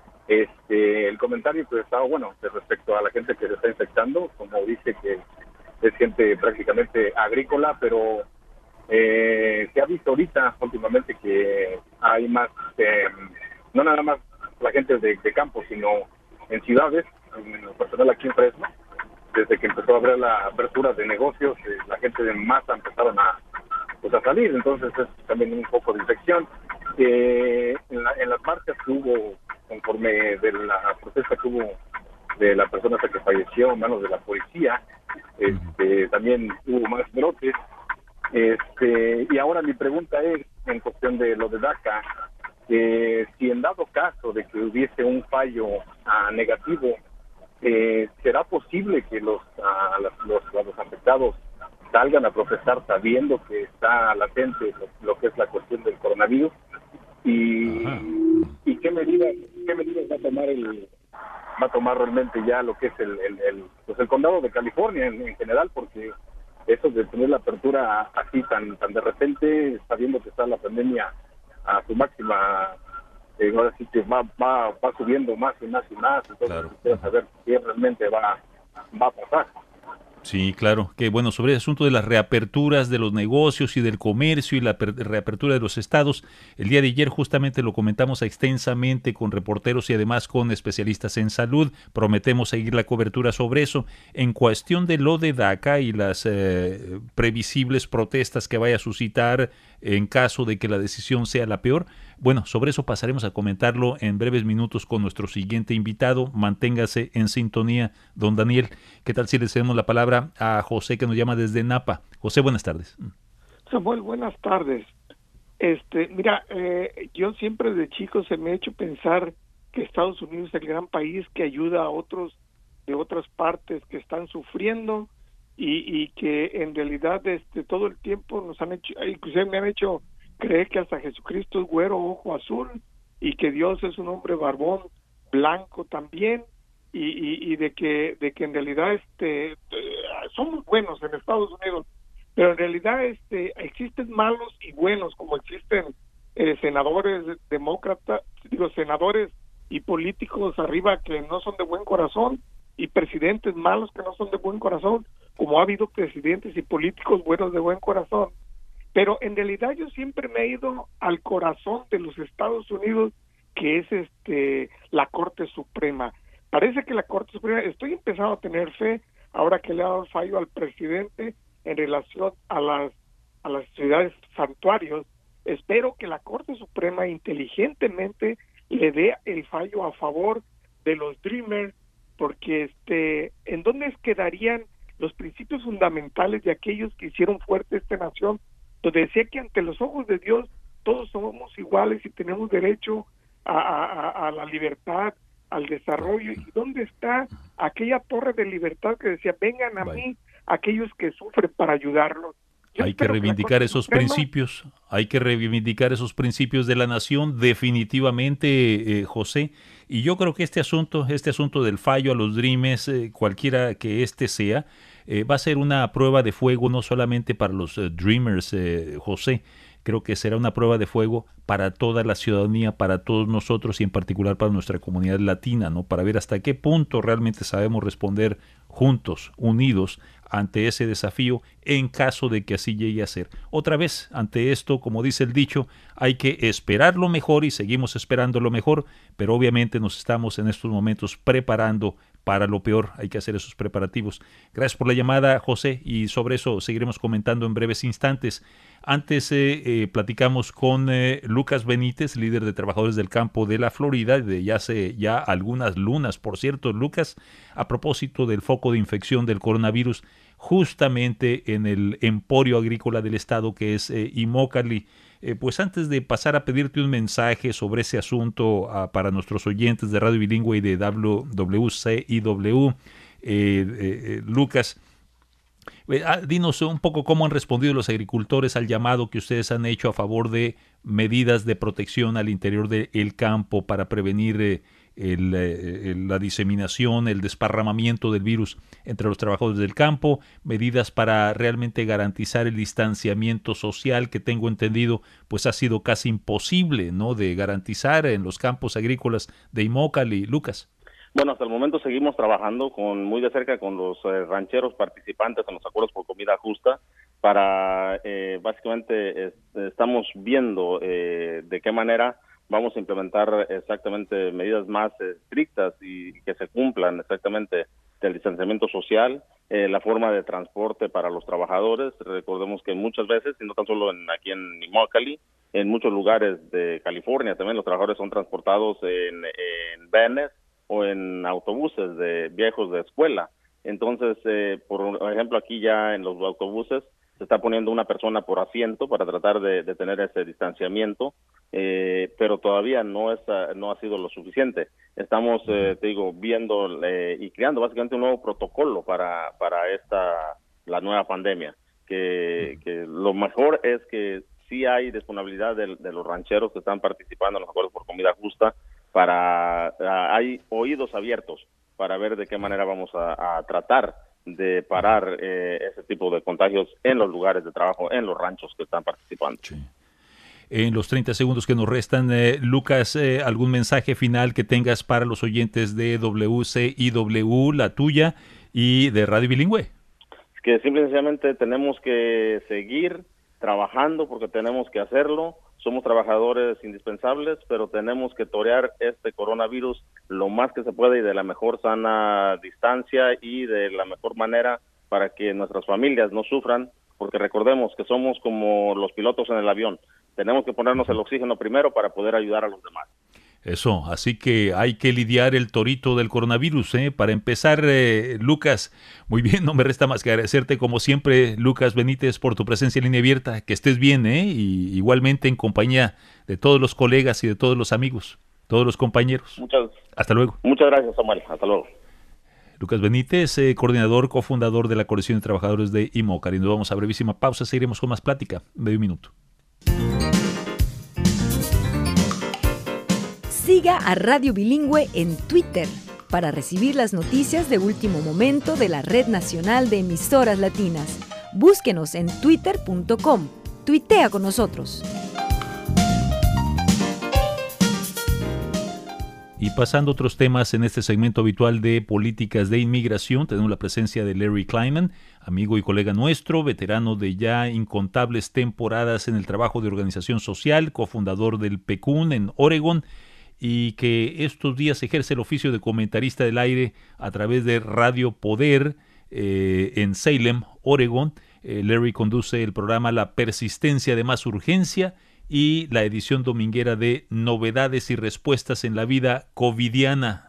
El comentario que estaba, de respecto a la gente que se está infectando, como dice que es gente prácticamente agrícola, pero se ha visto ahorita últimamente que hay más, no nada más la gente de campo, sino en ciudades, en lo personal aquí en Fresno, desde que empezó a haber la apertura de negocios, la gente de masa empezaron a salir, entonces es también un poco de infección. En las marchas que hubo, conforme de la protesta que hubo de la persona que falleció en manos de la policía, también hubo más brotes. Y ahora mi pregunta es, en cuestión de lo de DACA, si en dado caso de que hubiese un fallo negativo, ¿será posible que los afectados salgan a protestar sabiendo que está latente lo que es la cuestión del coronavirus? ¿Y qué medidas va a tomar realmente ya lo que es el condado de California en general? Porque eso de tener la apertura así tan de repente, sabiendo que está la pandemia a su máxima, ahora sí que va subiendo más y más, entonces claro. Quiero saber qué realmente va a pasar. Sí, claro. Que bueno, sobre el asunto de las reaperturas de los negocios y del comercio y la reapertura de los estados, el día de ayer justamente lo comentamos extensamente con reporteros y además con especialistas en salud. Prometemos seguir la cobertura sobre eso. En cuestión de lo de DACA y las previsibles protestas que vaya a suscitar en caso de que la decisión sea la peor, bueno, sobre eso pasaremos a comentarlo en breves minutos con nuestro siguiente invitado. Manténgase en sintonía, don Daniel. ¿Qué tal si le cedemos la palabra a José, que nos llama desde Napa? José, buenas tardes. Samuel, buenas tardes. Mira, yo siempre de chico se me ha hecho pensar que Estados Unidos es el gran país que ayuda a otros de otras partes que están sufriendo y que en realidad todo el tiempo nos han hecho, inclusive me han hecho creer que hasta Jesucristo es güero, ojo azul, y que Dios es un hombre barbón, blanco también, y de que en realidad somos buenos en Estados Unidos, pero en realidad existen malos y buenos, como existen senadores demócratas, senadores y políticos arriba que no son de buen corazón, y presidentes malos que no son de buen corazón, como ha habido presidentes y políticos buenos de buen corazón. Pero en realidad yo siempre me he ido al corazón de los Estados Unidos, que es la Corte Suprema. Parece que la Corte Suprema, estoy empezando a tener fe ahora que le ha dado fallo al presidente en relación a las ciudades santuarios. Espero que la Corte Suprema inteligentemente le dé el fallo a favor de los Dreamers, porque ¿en dónde quedarían los principios fundamentales de aquellos que hicieron fuerte esta nación, donde decía que ante los ojos de Dios todos somos iguales y tenemos derecho a la libertad, al desarrollo? ¿Y dónde está aquella torre de libertad que decía, vengan a mí aquellos que sufren para ayudarlos? Hay que reivindicar esos principios, hay que reivindicar esos principios de la nación, definitivamente, José. Y yo creo que este asunto del fallo a los Dreamers, cualquiera que sea, va a ser una prueba de fuego no solamente para los Dreamers, José. Creo que será una prueba de fuego para toda la ciudadanía, para todos nosotros y en particular para nuestra comunidad latina, ¿no? Para ver hasta qué punto realmente sabemos responder juntos, unidos, ante ese desafío en caso de que así llegue a ser. Otra vez, ante esto, como dice el dicho, hay que esperar lo mejor y seguimos esperando lo mejor, pero obviamente nos estamos en estos momentos preparando para lo peor. Hay que hacer esos preparativos. Gracias por la llamada, José, y sobre eso seguiremos comentando en breves instantes. Antes platicamos con Lucas Benítez, líder de trabajadores del campo de la Florida, de hace ya algunas lunas, por cierto, Lucas, a propósito del foco de infección del coronavirus, justamente en el emporio agrícola del estado que es Immokalee. Pues antes de pasar a pedirte un mensaje sobre ese asunto para nuestros oyentes de Radio Bilingüe y de WCIW, Lucas, dinos un poco cómo han respondido los agricultores al llamado que ustedes han hecho a favor de medidas de protección al interior del campo para prevenir la diseminación, el desparramamiento del virus entre los trabajadores del campo, medidas para realmente garantizar el distanciamiento social que tengo entendido pues ha sido casi imposible, ¿no?, de garantizar en los campos agrícolas de Immokalee. Lucas. Bueno, hasta el momento seguimos trabajando muy de cerca con los rancheros participantes en los acuerdos por comida justa para básicamente estamos viendo de qué manera vamos a implementar exactamente medidas más estrictas y que se cumplan exactamente del distanciamiento social, la forma de transporte para los trabajadores. Recordemos que muchas veces, y no tan solo aquí en Immokalee, En muchos lugares de California también los trabajadores son transportados en vanes o en autobuses viejos de escuela. Entonces, por ejemplo, aquí ya en los autobuses se está poniendo una persona por asiento para tratar de tener ese distanciamiento, pero todavía no ha sido lo suficiente. Estamos, viendo y creando básicamente un nuevo protocolo para la nueva pandemia. Que lo mejor es que sí hay disponibilidad de los rancheros que están participando en los acuerdos por comida justa, hay oídos abiertos para ver de qué manera vamos a tratar de parar ese tipo de contagios en los lugares de trabajo, en los ranchos que están participando. Sí. En los 30 segundos que nos restan, Lucas, ¿algún mensaje final que tengas para los oyentes de WCIW, la tuya, y de Radio Bilingüe? Es que simple y sencillamente tenemos que seguir trabajando porque tenemos que hacerlo. Somos trabajadores indispensables, pero tenemos que torear este coronavirus lo más que se puede y de la mejor sana distancia y de la mejor manera para que nuestras familias no sufran, porque recordemos que somos como los pilotos en el avión. Tenemos que ponernos el oxígeno primero para poder ayudar a los demás. Eso, así que hay que lidiar el torito del coronavirus, ¿eh? Para empezar, Lucas, muy bien, no me resta más que agradecerte como siempre, Lucas Benítez, por tu presencia en Línea Abierta, que estés bien, y igualmente en compañía de todos los colegas y de todos los amigos, todos los compañeros. Hasta luego. Muchas gracias, Samuel, hasta luego. Lucas Benítez, coordinador, cofundador de la Coalición de Trabajadores de IMOCAR. Y nos vamos a brevísima pausa, seguiremos con más plática, medio minuto. Siga a Radio Bilingüe en Twitter para recibir las noticias de último momento de la Red Nacional de Emisoras Latinas. Búsquenos en twitter.com. Tuitea con nosotros. Y pasando a otros temas en este segmento habitual de políticas de inmigración, tenemos la presencia de Larry Kleiman, amigo y colega nuestro, veterano de ya incontables temporadas en el trabajo de organización social, cofundador del PECUN en Oregon, y que estos días ejerce el oficio de comentarista del aire a través de Radio Poder en Salem, Oregon. Larry conduce el programa La Persistencia de Más Urgencia y la edición dominguera de Novedades y Respuestas en la Vida Covidiana.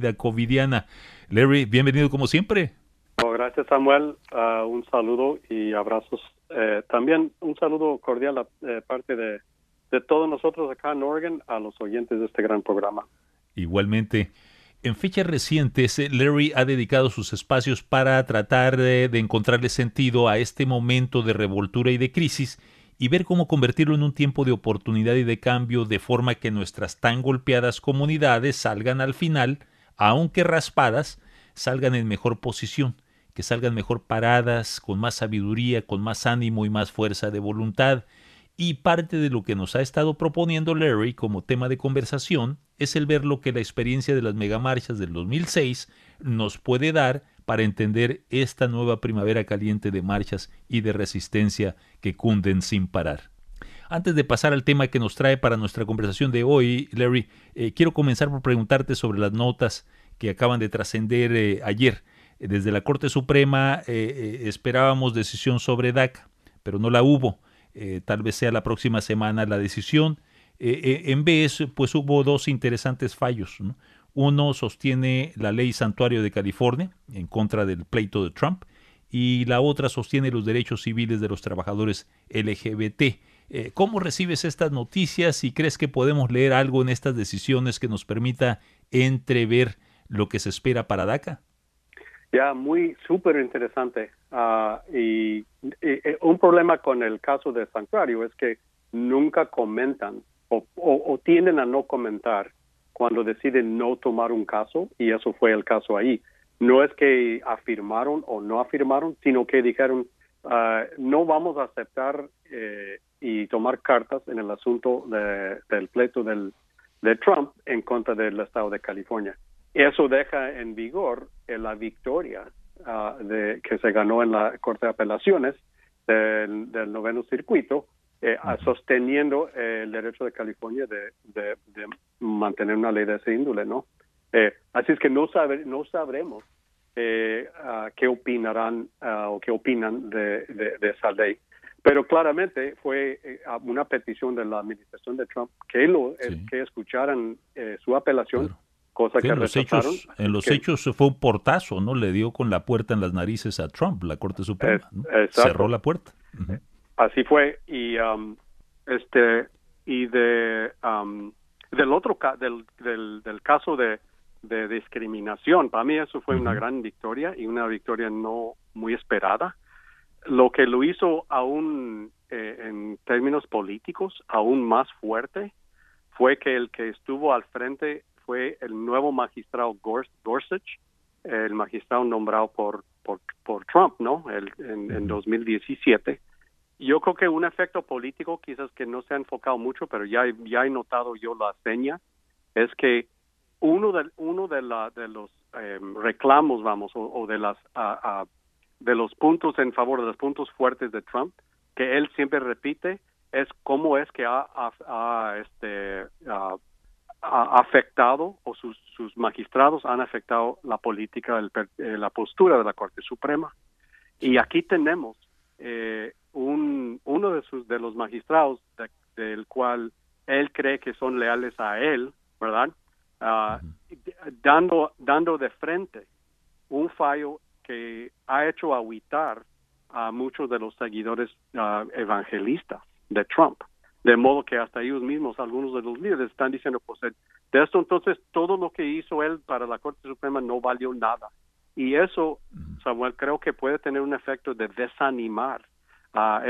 Larry, bienvenido como siempre. Gracias, Samuel. Un saludo y abrazos. También un saludo cordial de parte de todos nosotros acá en Oregon a los oyentes de este gran programa. Igualmente. En fechas recientes, Larry ha dedicado sus espacios para tratar de encontrarle sentido a este momento de revoltura y de crisis y ver cómo convertirlo en un tiempo de oportunidad y de cambio, de forma que nuestras tan golpeadas comunidades salgan al final, aunque raspadas, salgan en mejor posición, que salgan mejor paradas, con más sabiduría, con más ánimo y más fuerza de voluntad. Y parte de lo que nos ha estado proponiendo Larry como tema de conversación es el ver lo que la experiencia de las megamarchas del 2006 nos puede dar para entender esta nueva primavera caliente de marchas y de resistencia que cunden sin parar. Antes de pasar al tema que nos trae para nuestra conversación de hoy, Larry, quiero comenzar por preguntarte sobre las notas que acaban de trascender ayer. Desde la Corte Suprema esperábamos decisión sobre DACA, pero no la hubo. Tal vez sea la próxima semana la decisión. En vez, pues hubo dos interesantes fallos, ¿no? Uno sostiene la ley santuario de California en contra del pleito de Trump y la otra sostiene los derechos civiles de los trabajadores LGBT. ¿Cómo recibes estas noticias y crees que podemos leer algo en estas decisiones que nos permita entrever lo que se espera para DACA? Ya, súper interesante. Y un problema con el caso de Santuario es que nunca comentan o tienden a no comentar cuando deciden no tomar un caso, y eso fue el caso ahí. No es que afirmaron o no afirmaron, sino que dijeron no vamos a aceptar y tomar cartas en el asunto del pleito de Trump en contra del estado de California. Eso deja en vigor la victoria que se ganó en la Corte de Apelaciones del noveno circuito, sosteniendo el derecho de California de mantener una ley de ese índole, ¿no? Así es que no sabremos qué opinarán o qué opinan de esa ley. Pero claramente fue una petición de la administración de Trump que escucharan su apelación, claro. cosa que rechazaron. En los hechos fue un portazo, ¿no? Le dio con la puerta en las narices a Trump, la Corte Suprema, ¿no? Cerró la puerta. Uh-huh. Así fue. Y del caso de discriminación, para mí eso fue una gran victoria y una victoria no muy esperada. Lo que lo hizo aún en términos políticos aún más fuerte fue que el que estuvo al frente fue el nuevo magistrado Gorsuch, el magistrado nombrado por Trump, ¿no? En 2017. Yo creo que un efecto político, quizás que no se ha enfocado mucho, pero ya he notado yo la seña, es que uno de los reclamos, vamos, o de las de los puntos en favor de los puntos fuertes de Trump, que él siempre repite, es cómo es que ha afectado, o sus magistrados han afectado la política, la postura de la Corte Suprema. Y aquí tenemos uno de los magistrados del cual él cree que son leales a él, ¿verdad? Dando de frente un fallo que ha hecho agüitar a muchos de los seguidores evangelistas de Trump, de modo que hasta ellos mismos, algunos de los líderes, están diciendo, pues, de esto entonces todo lo que hizo él para la Corte Suprema no valió nada. Y eso, Samuel, creo que puede tener un efecto de desanimar a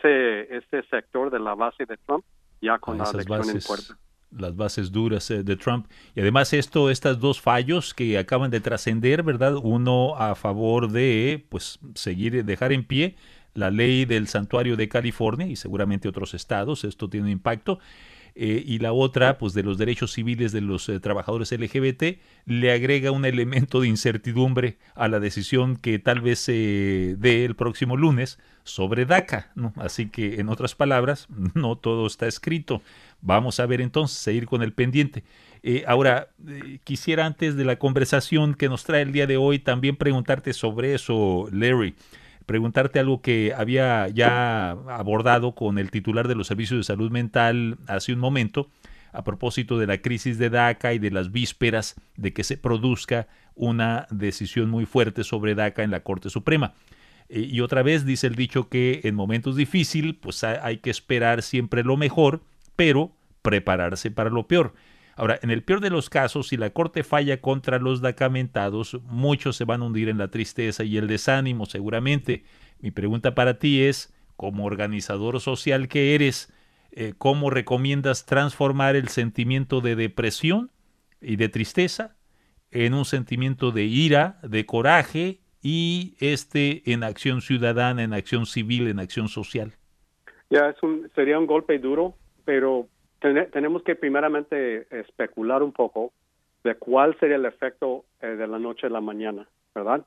ese sector de la base de Trump ya con la elección en puerta. Las bases duras de Trump. Y además estas dos fallos que acaban de trascender, ¿verdad? Uno a favor de, pues, dejar en pie la ley del santuario de California y seguramente otros estados, esto tiene un impacto. Y la otra, pues, de los derechos civiles de los trabajadores LGBT, le agrega un elemento de incertidumbre a la decisión que tal vez se dé el próximo lunes sobre DACA, ¿no? Así que, en otras palabras, no todo está escrito. Vamos a ver entonces, seguir con el pendiente. Ahora, quisiera antes de la conversación que nos trae el día de hoy, también preguntarte sobre eso, Larry. Preguntarte algo que había ya abordado con el titular de los servicios de salud mental hace un momento, a propósito de la crisis de DACA y de las vísperas de que se produzca una decisión muy fuerte sobre DACA en la Corte Suprema. Y otra vez dice el dicho que en momentos difíciles pues hay que esperar siempre lo mejor, pero prepararse para lo peor. Ahora, en el peor de los casos, si la Corte falla contra los dacamentados, muchos se van a hundir en la tristeza y el desánimo, seguramente. Mi pregunta para ti es, como organizador social que eres, ¿cómo recomiendas transformar el sentimiento de depresión y de tristeza en un sentimiento de ira, de coraje y en acción ciudadana, en acción civil, en acción social? Ya, sería un golpe duro, pero tenemos que primeramente especular un poco de cuál sería el efecto de la noche a la mañana, ¿verdad?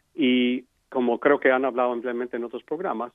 Y como creo que han hablado ampliamente en otros programas,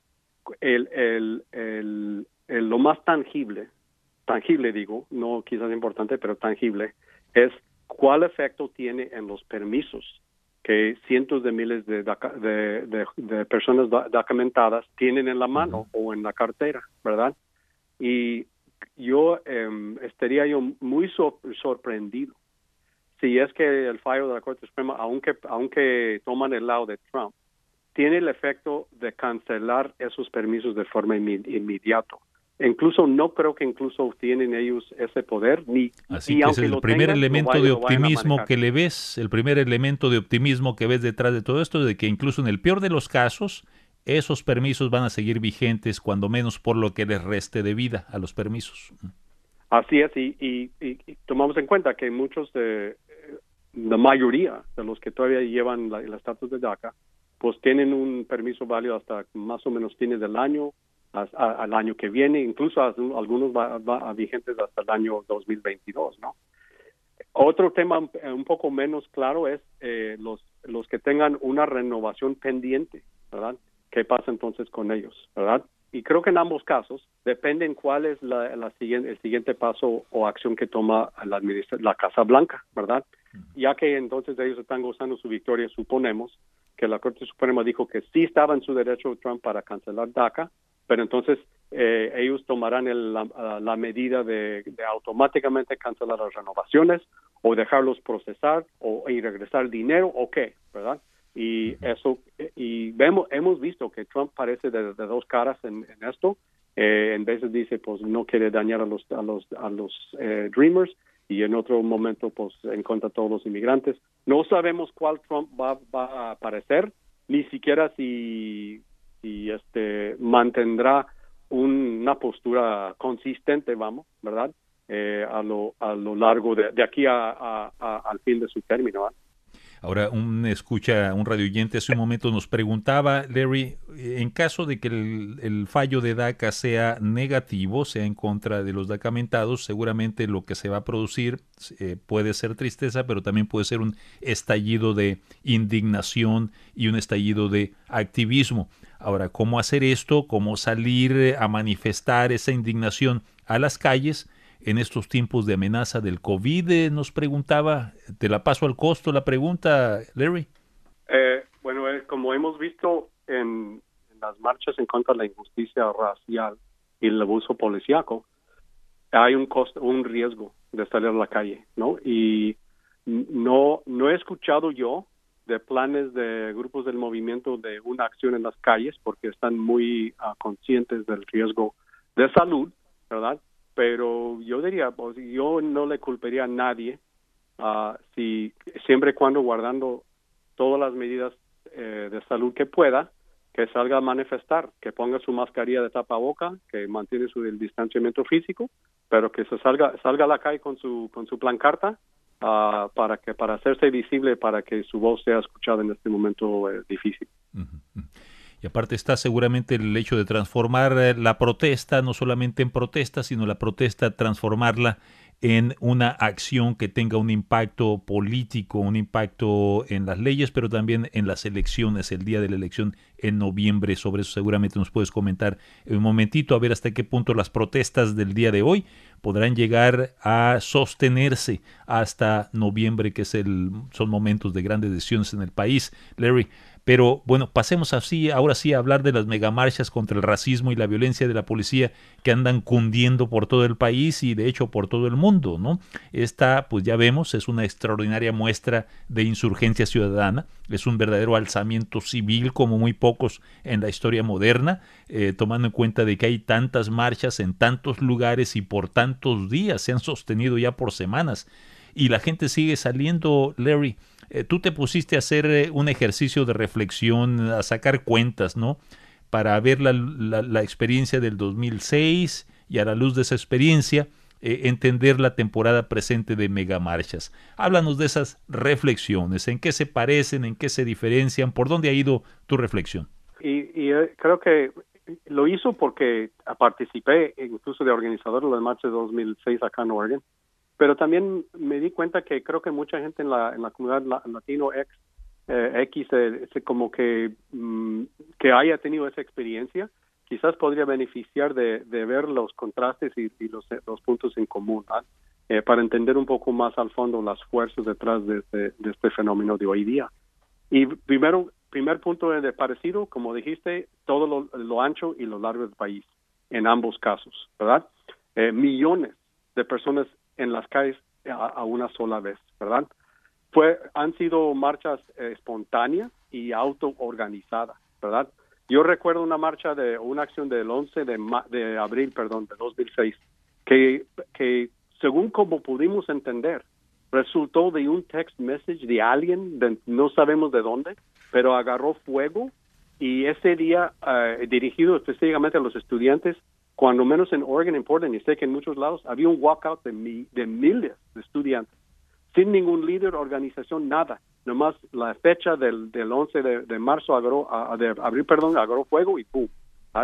lo más tangible digo, no quizás importante, pero tangible, es cuál efecto tiene en los permisos que cientos de miles de personas documentadas tienen en la mano o en la cartera, ¿verdad? Y estaría muy sorprendido si es que el fallo de la Corte Suprema, aunque toman el lado de Trump, tiene el efecto de cancelar esos permisos de forma inmediata. Incluso no creo que tienen ellos ese poder. Así que ese es el primer elemento de optimismo que le ves, el primer elemento de optimismo que ves detrás de todo esto, de que incluso en el peor de los casos, esos permisos van a seguir vigentes, cuando menos por lo que les reste de vida a los permisos. Así es, y tomamos en cuenta que muchos la mayoría de los que todavía llevan el estatus de DACA, pues tienen un permiso válido hasta más o menos fines del año, al año que viene, incluso algunos va vigentes hasta el año 2022, ¿no? Otro tema un poco menos claro es los que tengan una renovación pendiente, ¿verdad? ¿Qué pasa entonces con ellos, verdad? Y creo que en ambos casos dependen cuál es el siguiente paso o acción que toma la Casa Blanca, ¿verdad? Ya que entonces ellos están gozando su victoria, suponemos que la Corte Suprema dijo que sí estaba en su derecho Trump para cancelar DACA, pero entonces ellos tomarán la medida de automáticamente cancelar las renovaciones o dejarlos procesar y regresar dinero o qué, ¿verdad? Y eso, y hemos visto que Trump parece de dos caras en esto. En veces dice, pues no quiere dañar a los Dreamers, y en otro momento, pues en contra de todos los inmigrantes. No sabemos cuál Trump va a aparecer, ni siquiera si mantendrá una postura consistente, ¿verdad? A lo largo de aquí al fin de su término, ¿verdad? Ahora, un radioyente hace un momento nos preguntaba, Larry, en caso de que el fallo de DACA sea negativo, sea en contra de los dacamentados, seguramente lo que se va a producir puede ser tristeza, pero también puede ser un estallido de indignación y un estallido de activismo. Ahora, ¿cómo hacer esto? ¿Cómo salir a manifestar esa indignación a las calles en estos tiempos de amenaza del COVID? Nos preguntaba, te la paso al costo la pregunta, Larry. Bueno, como hemos visto en las marchas en contra de la injusticia racial y el abuso policíaco, hay un riesgo de salir a la calle, ¿no? Y no he escuchado yo de planes de grupos del movimiento de una acción en las calles porque están muy conscientes del riesgo de salud, ¿verdad? Pero yo diría, pues yo no le culparía a nadie si siempre y cuando guardando todas las medidas de salud que pueda, que salga a manifestar, que ponga su mascarilla de tapaboca, que mantiene el distanciamiento físico, pero que se salga a la calle con su pancarta para hacerse visible, para que su voz sea escuchada en este momento difícil. Uh-huh. Y aparte está seguramente el hecho de transformar la protesta, no solamente en protesta, sino la protesta, transformarla en una acción que tenga un impacto político, un impacto en las leyes, pero también en las elecciones, el día de la elección en noviembre. Sobre eso seguramente nos puedes comentar en un momentito, a ver hasta qué punto las protestas del día de hoy podrán llegar a sostenerse hasta noviembre, que son momentos de grandes decisiones en el país. Larry, pero bueno, pasemos ahora sí a hablar de las megamarchas contra el racismo y la violencia de la policía que andan cundiendo por todo el país y de hecho por todo el mundo, ¿no? Esta, pues ya vemos, es una extraordinaria muestra de insurgencia ciudadana, es un verdadero alzamiento civil como muy pocos en la historia moderna, tomando en cuenta de que hay tantas marchas en tantos lugares y por tantos días, se han sostenido ya por semanas y la gente sigue saliendo. Larry, tú te pusiste a hacer un ejercicio de reflexión, a sacar cuentas, ¿no? Para ver la experiencia del 2006 y a la luz de esa experiencia, entender la temporada presente de megamarchas. Háblanos de esas reflexiones, en qué se parecen, en qué se diferencian, por dónde ha ido tu reflexión. Y creo que lo hizo porque participé incluso de organizador de las marchas de 2006 acá en Oregon. Pero también me di cuenta que creo que mucha gente en la comunidad latino X como que haya tenido esa experiencia, quizás podría beneficiar de ver los contrastes y los puntos en común, para entender un poco más al fondo las fuerzas detrás de este fenómeno de hoy día. Y primer punto de parecido, como dijiste, todo lo ancho y lo largo del país, en ambos casos, ¿verdad? Millones de personas en las calles a una sola vez, ¿verdad? Han sido marchas espontáneas y autoorganizadas, ¿verdad? Yo recuerdo una acción del 11 de abril, de 2006, que según como pudimos entender, resultó de un text message de alguien, no sabemos de dónde, pero agarró fuego y ese día, dirigido específicamente a los estudiantes, cuando menos en Oregon, en Portland, y sé que en muchos lados, había un walkout de miles de estudiantes, sin ningún líder, organización, nada. Nomás la fecha del 11 de marzo de abril, agarró fuego y ¡pum!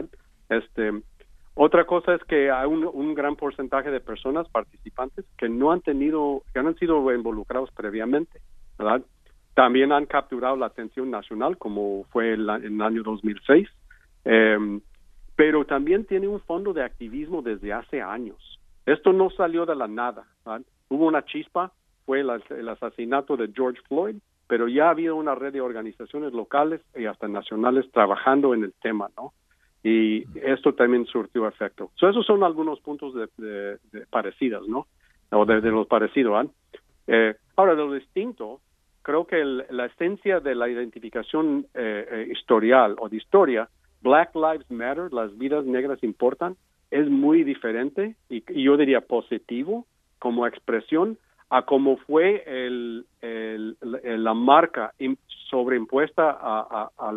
Otra cosa es que hay un gran porcentaje de personas participantes que no han sido involucrados previamente, ¿verdad? También han capturado la atención nacional, como fue en el año 2006. Pero también tiene un fondo de activismo desde hace años. Esto no salió de la nada, ¿verdad? Hubo una chispa, fue el asesinato de George Floyd, pero ya ha habido una red de organizaciones locales y hasta nacionales trabajando en el tema, ¿no? y esto también surtió efecto. Esos son algunos puntos de parecidos, ¿no? O de los parecidos. Ahora, lo distinto, creo que la esencia de la identificación historial o de historia, Black Lives Matter, las vidas negras importan, es muy diferente y yo diría positivo como expresión a cómo fue la marca sobreimpuesta a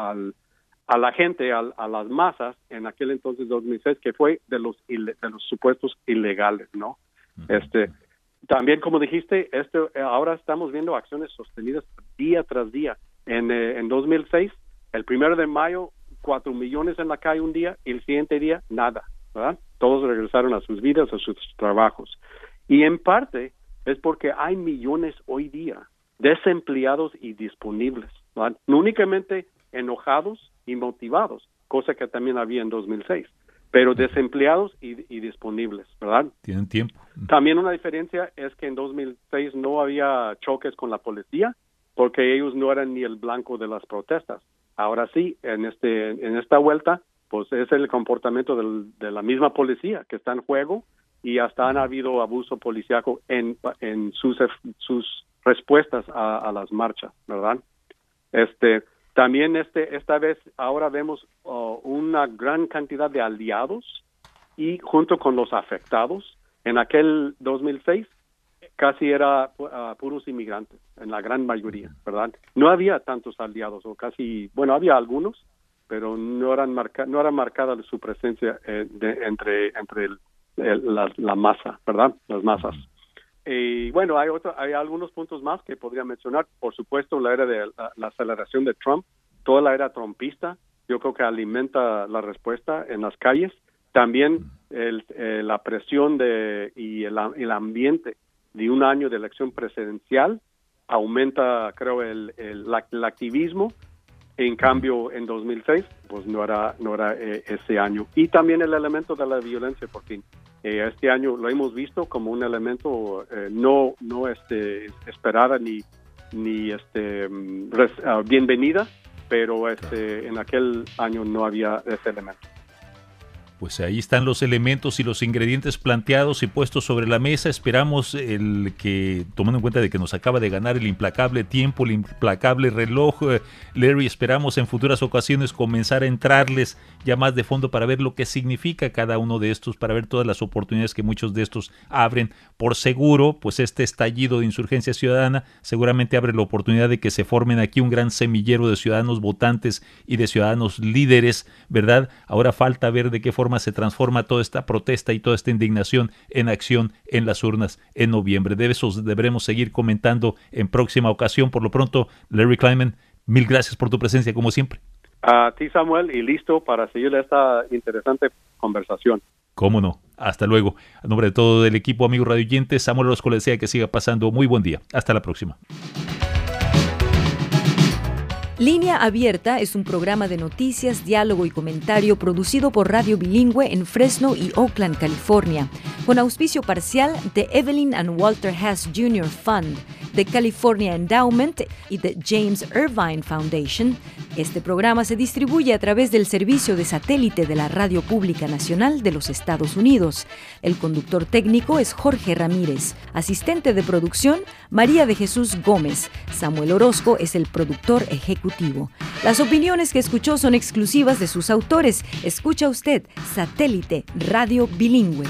la gente, a las masas en aquel entonces 2006, que fue de los supuestos ilegales, ¿no? También, como dijiste, ahora estamos viendo acciones sostenidas día tras día. En 2006, el 1 de mayo, 4 millones en la calle un día, y el siguiente día, nada, ¿verdad? Todos regresaron a sus vidas, a sus trabajos. Y en parte es porque hay millones hoy día desempleados y disponibles, ¿verdad? No únicamente enojados y motivados, cosa que también había en 2006, pero desempleados y disponibles, ¿verdad? Tienen tiempo. También una diferencia es que en 2006 no había choques con la policía porque ellos no eran ni el blanco de las protestas. Ahora sí, en esta vuelta, pues es el comportamiento de la misma policía que está en juego y hasta han habido abuso policíaco en sus respuestas a las marchas, ¿verdad? También esta vez ahora vemos una gran cantidad de aliados y junto con los afectados. En aquel 2006 casi era puros inmigrantes, en la gran mayoría, ¿verdad? No había tantos aliados o casi, bueno, había algunos, pero no era marcada su presencia entre la masa, ¿verdad? Las masas. Y bueno, hay algunos puntos más que podría mencionar. Por supuesto, la era de la aceleración de Trump, toda la era trumpista, yo creo que alimenta la respuesta en las calles. También la presión y el ambiente de un año de elección presidencial aumenta, creo, el activismo. En cambio, en 2006, pues no era ese año. Y también el elemento de la violencia, porque este año lo hemos visto como un elemento no esperada ni bienvenida, pero en aquel año no había ese elemento. Pues ahí están los elementos y los ingredientes planteados y puestos sobre la mesa. Esperamos tomando en cuenta de que nos acaba de ganar el implacable tiempo, el implacable reloj, Larry, esperamos en futuras ocasiones comenzar a entrarles ya más de fondo para ver lo que significa cada uno de estos, para ver todas las oportunidades que muchos de estos abren. Por seguro, pues este estallido de insurgencia ciudadana seguramente abre la oportunidad de que se formen aquí un gran semillero de ciudadanos votantes y de ciudadanos líderes, ¿verdad? Ahora falta ver de qué forma se transforma toda esta protesta y toda esta indignación en acción en las urnas en noviembre. De eso deberemos seguir comentando en próxima ocasión. Por lo pronto, Larry Kleiman, mil gracias por tu presencia como siempre. A ti, Samuel, y listo para seguir esta interesante conversación. Cómo no. Hasta luego. A nombre de todo el equipo, amigos radioyentes, Samuel Orozco les desea que siga pasando muy buen día. Hasta la próxima. Línea Abierta es un programa de noticias, diálogo y comentario producido por Radio Bilingüe en Fresno y Oakland, California, con auspicio parcial de Evelyn and Walter Hess Jr. Fund, de California Endowment y de James Irvine Foundation. Este programa se distribuye a través del servicio de satélite de la Radio Pública Nacional de los Estados Unidos. El conductor técnico es Jorge Ramírez. Asistente de producción, María de Jesús Gómez. Samuel Orozco es el productor ejecutivo. Las opiniones que escuchó son exclusivas de sus autores. Escucha usted Satélite Radio Bilingüe.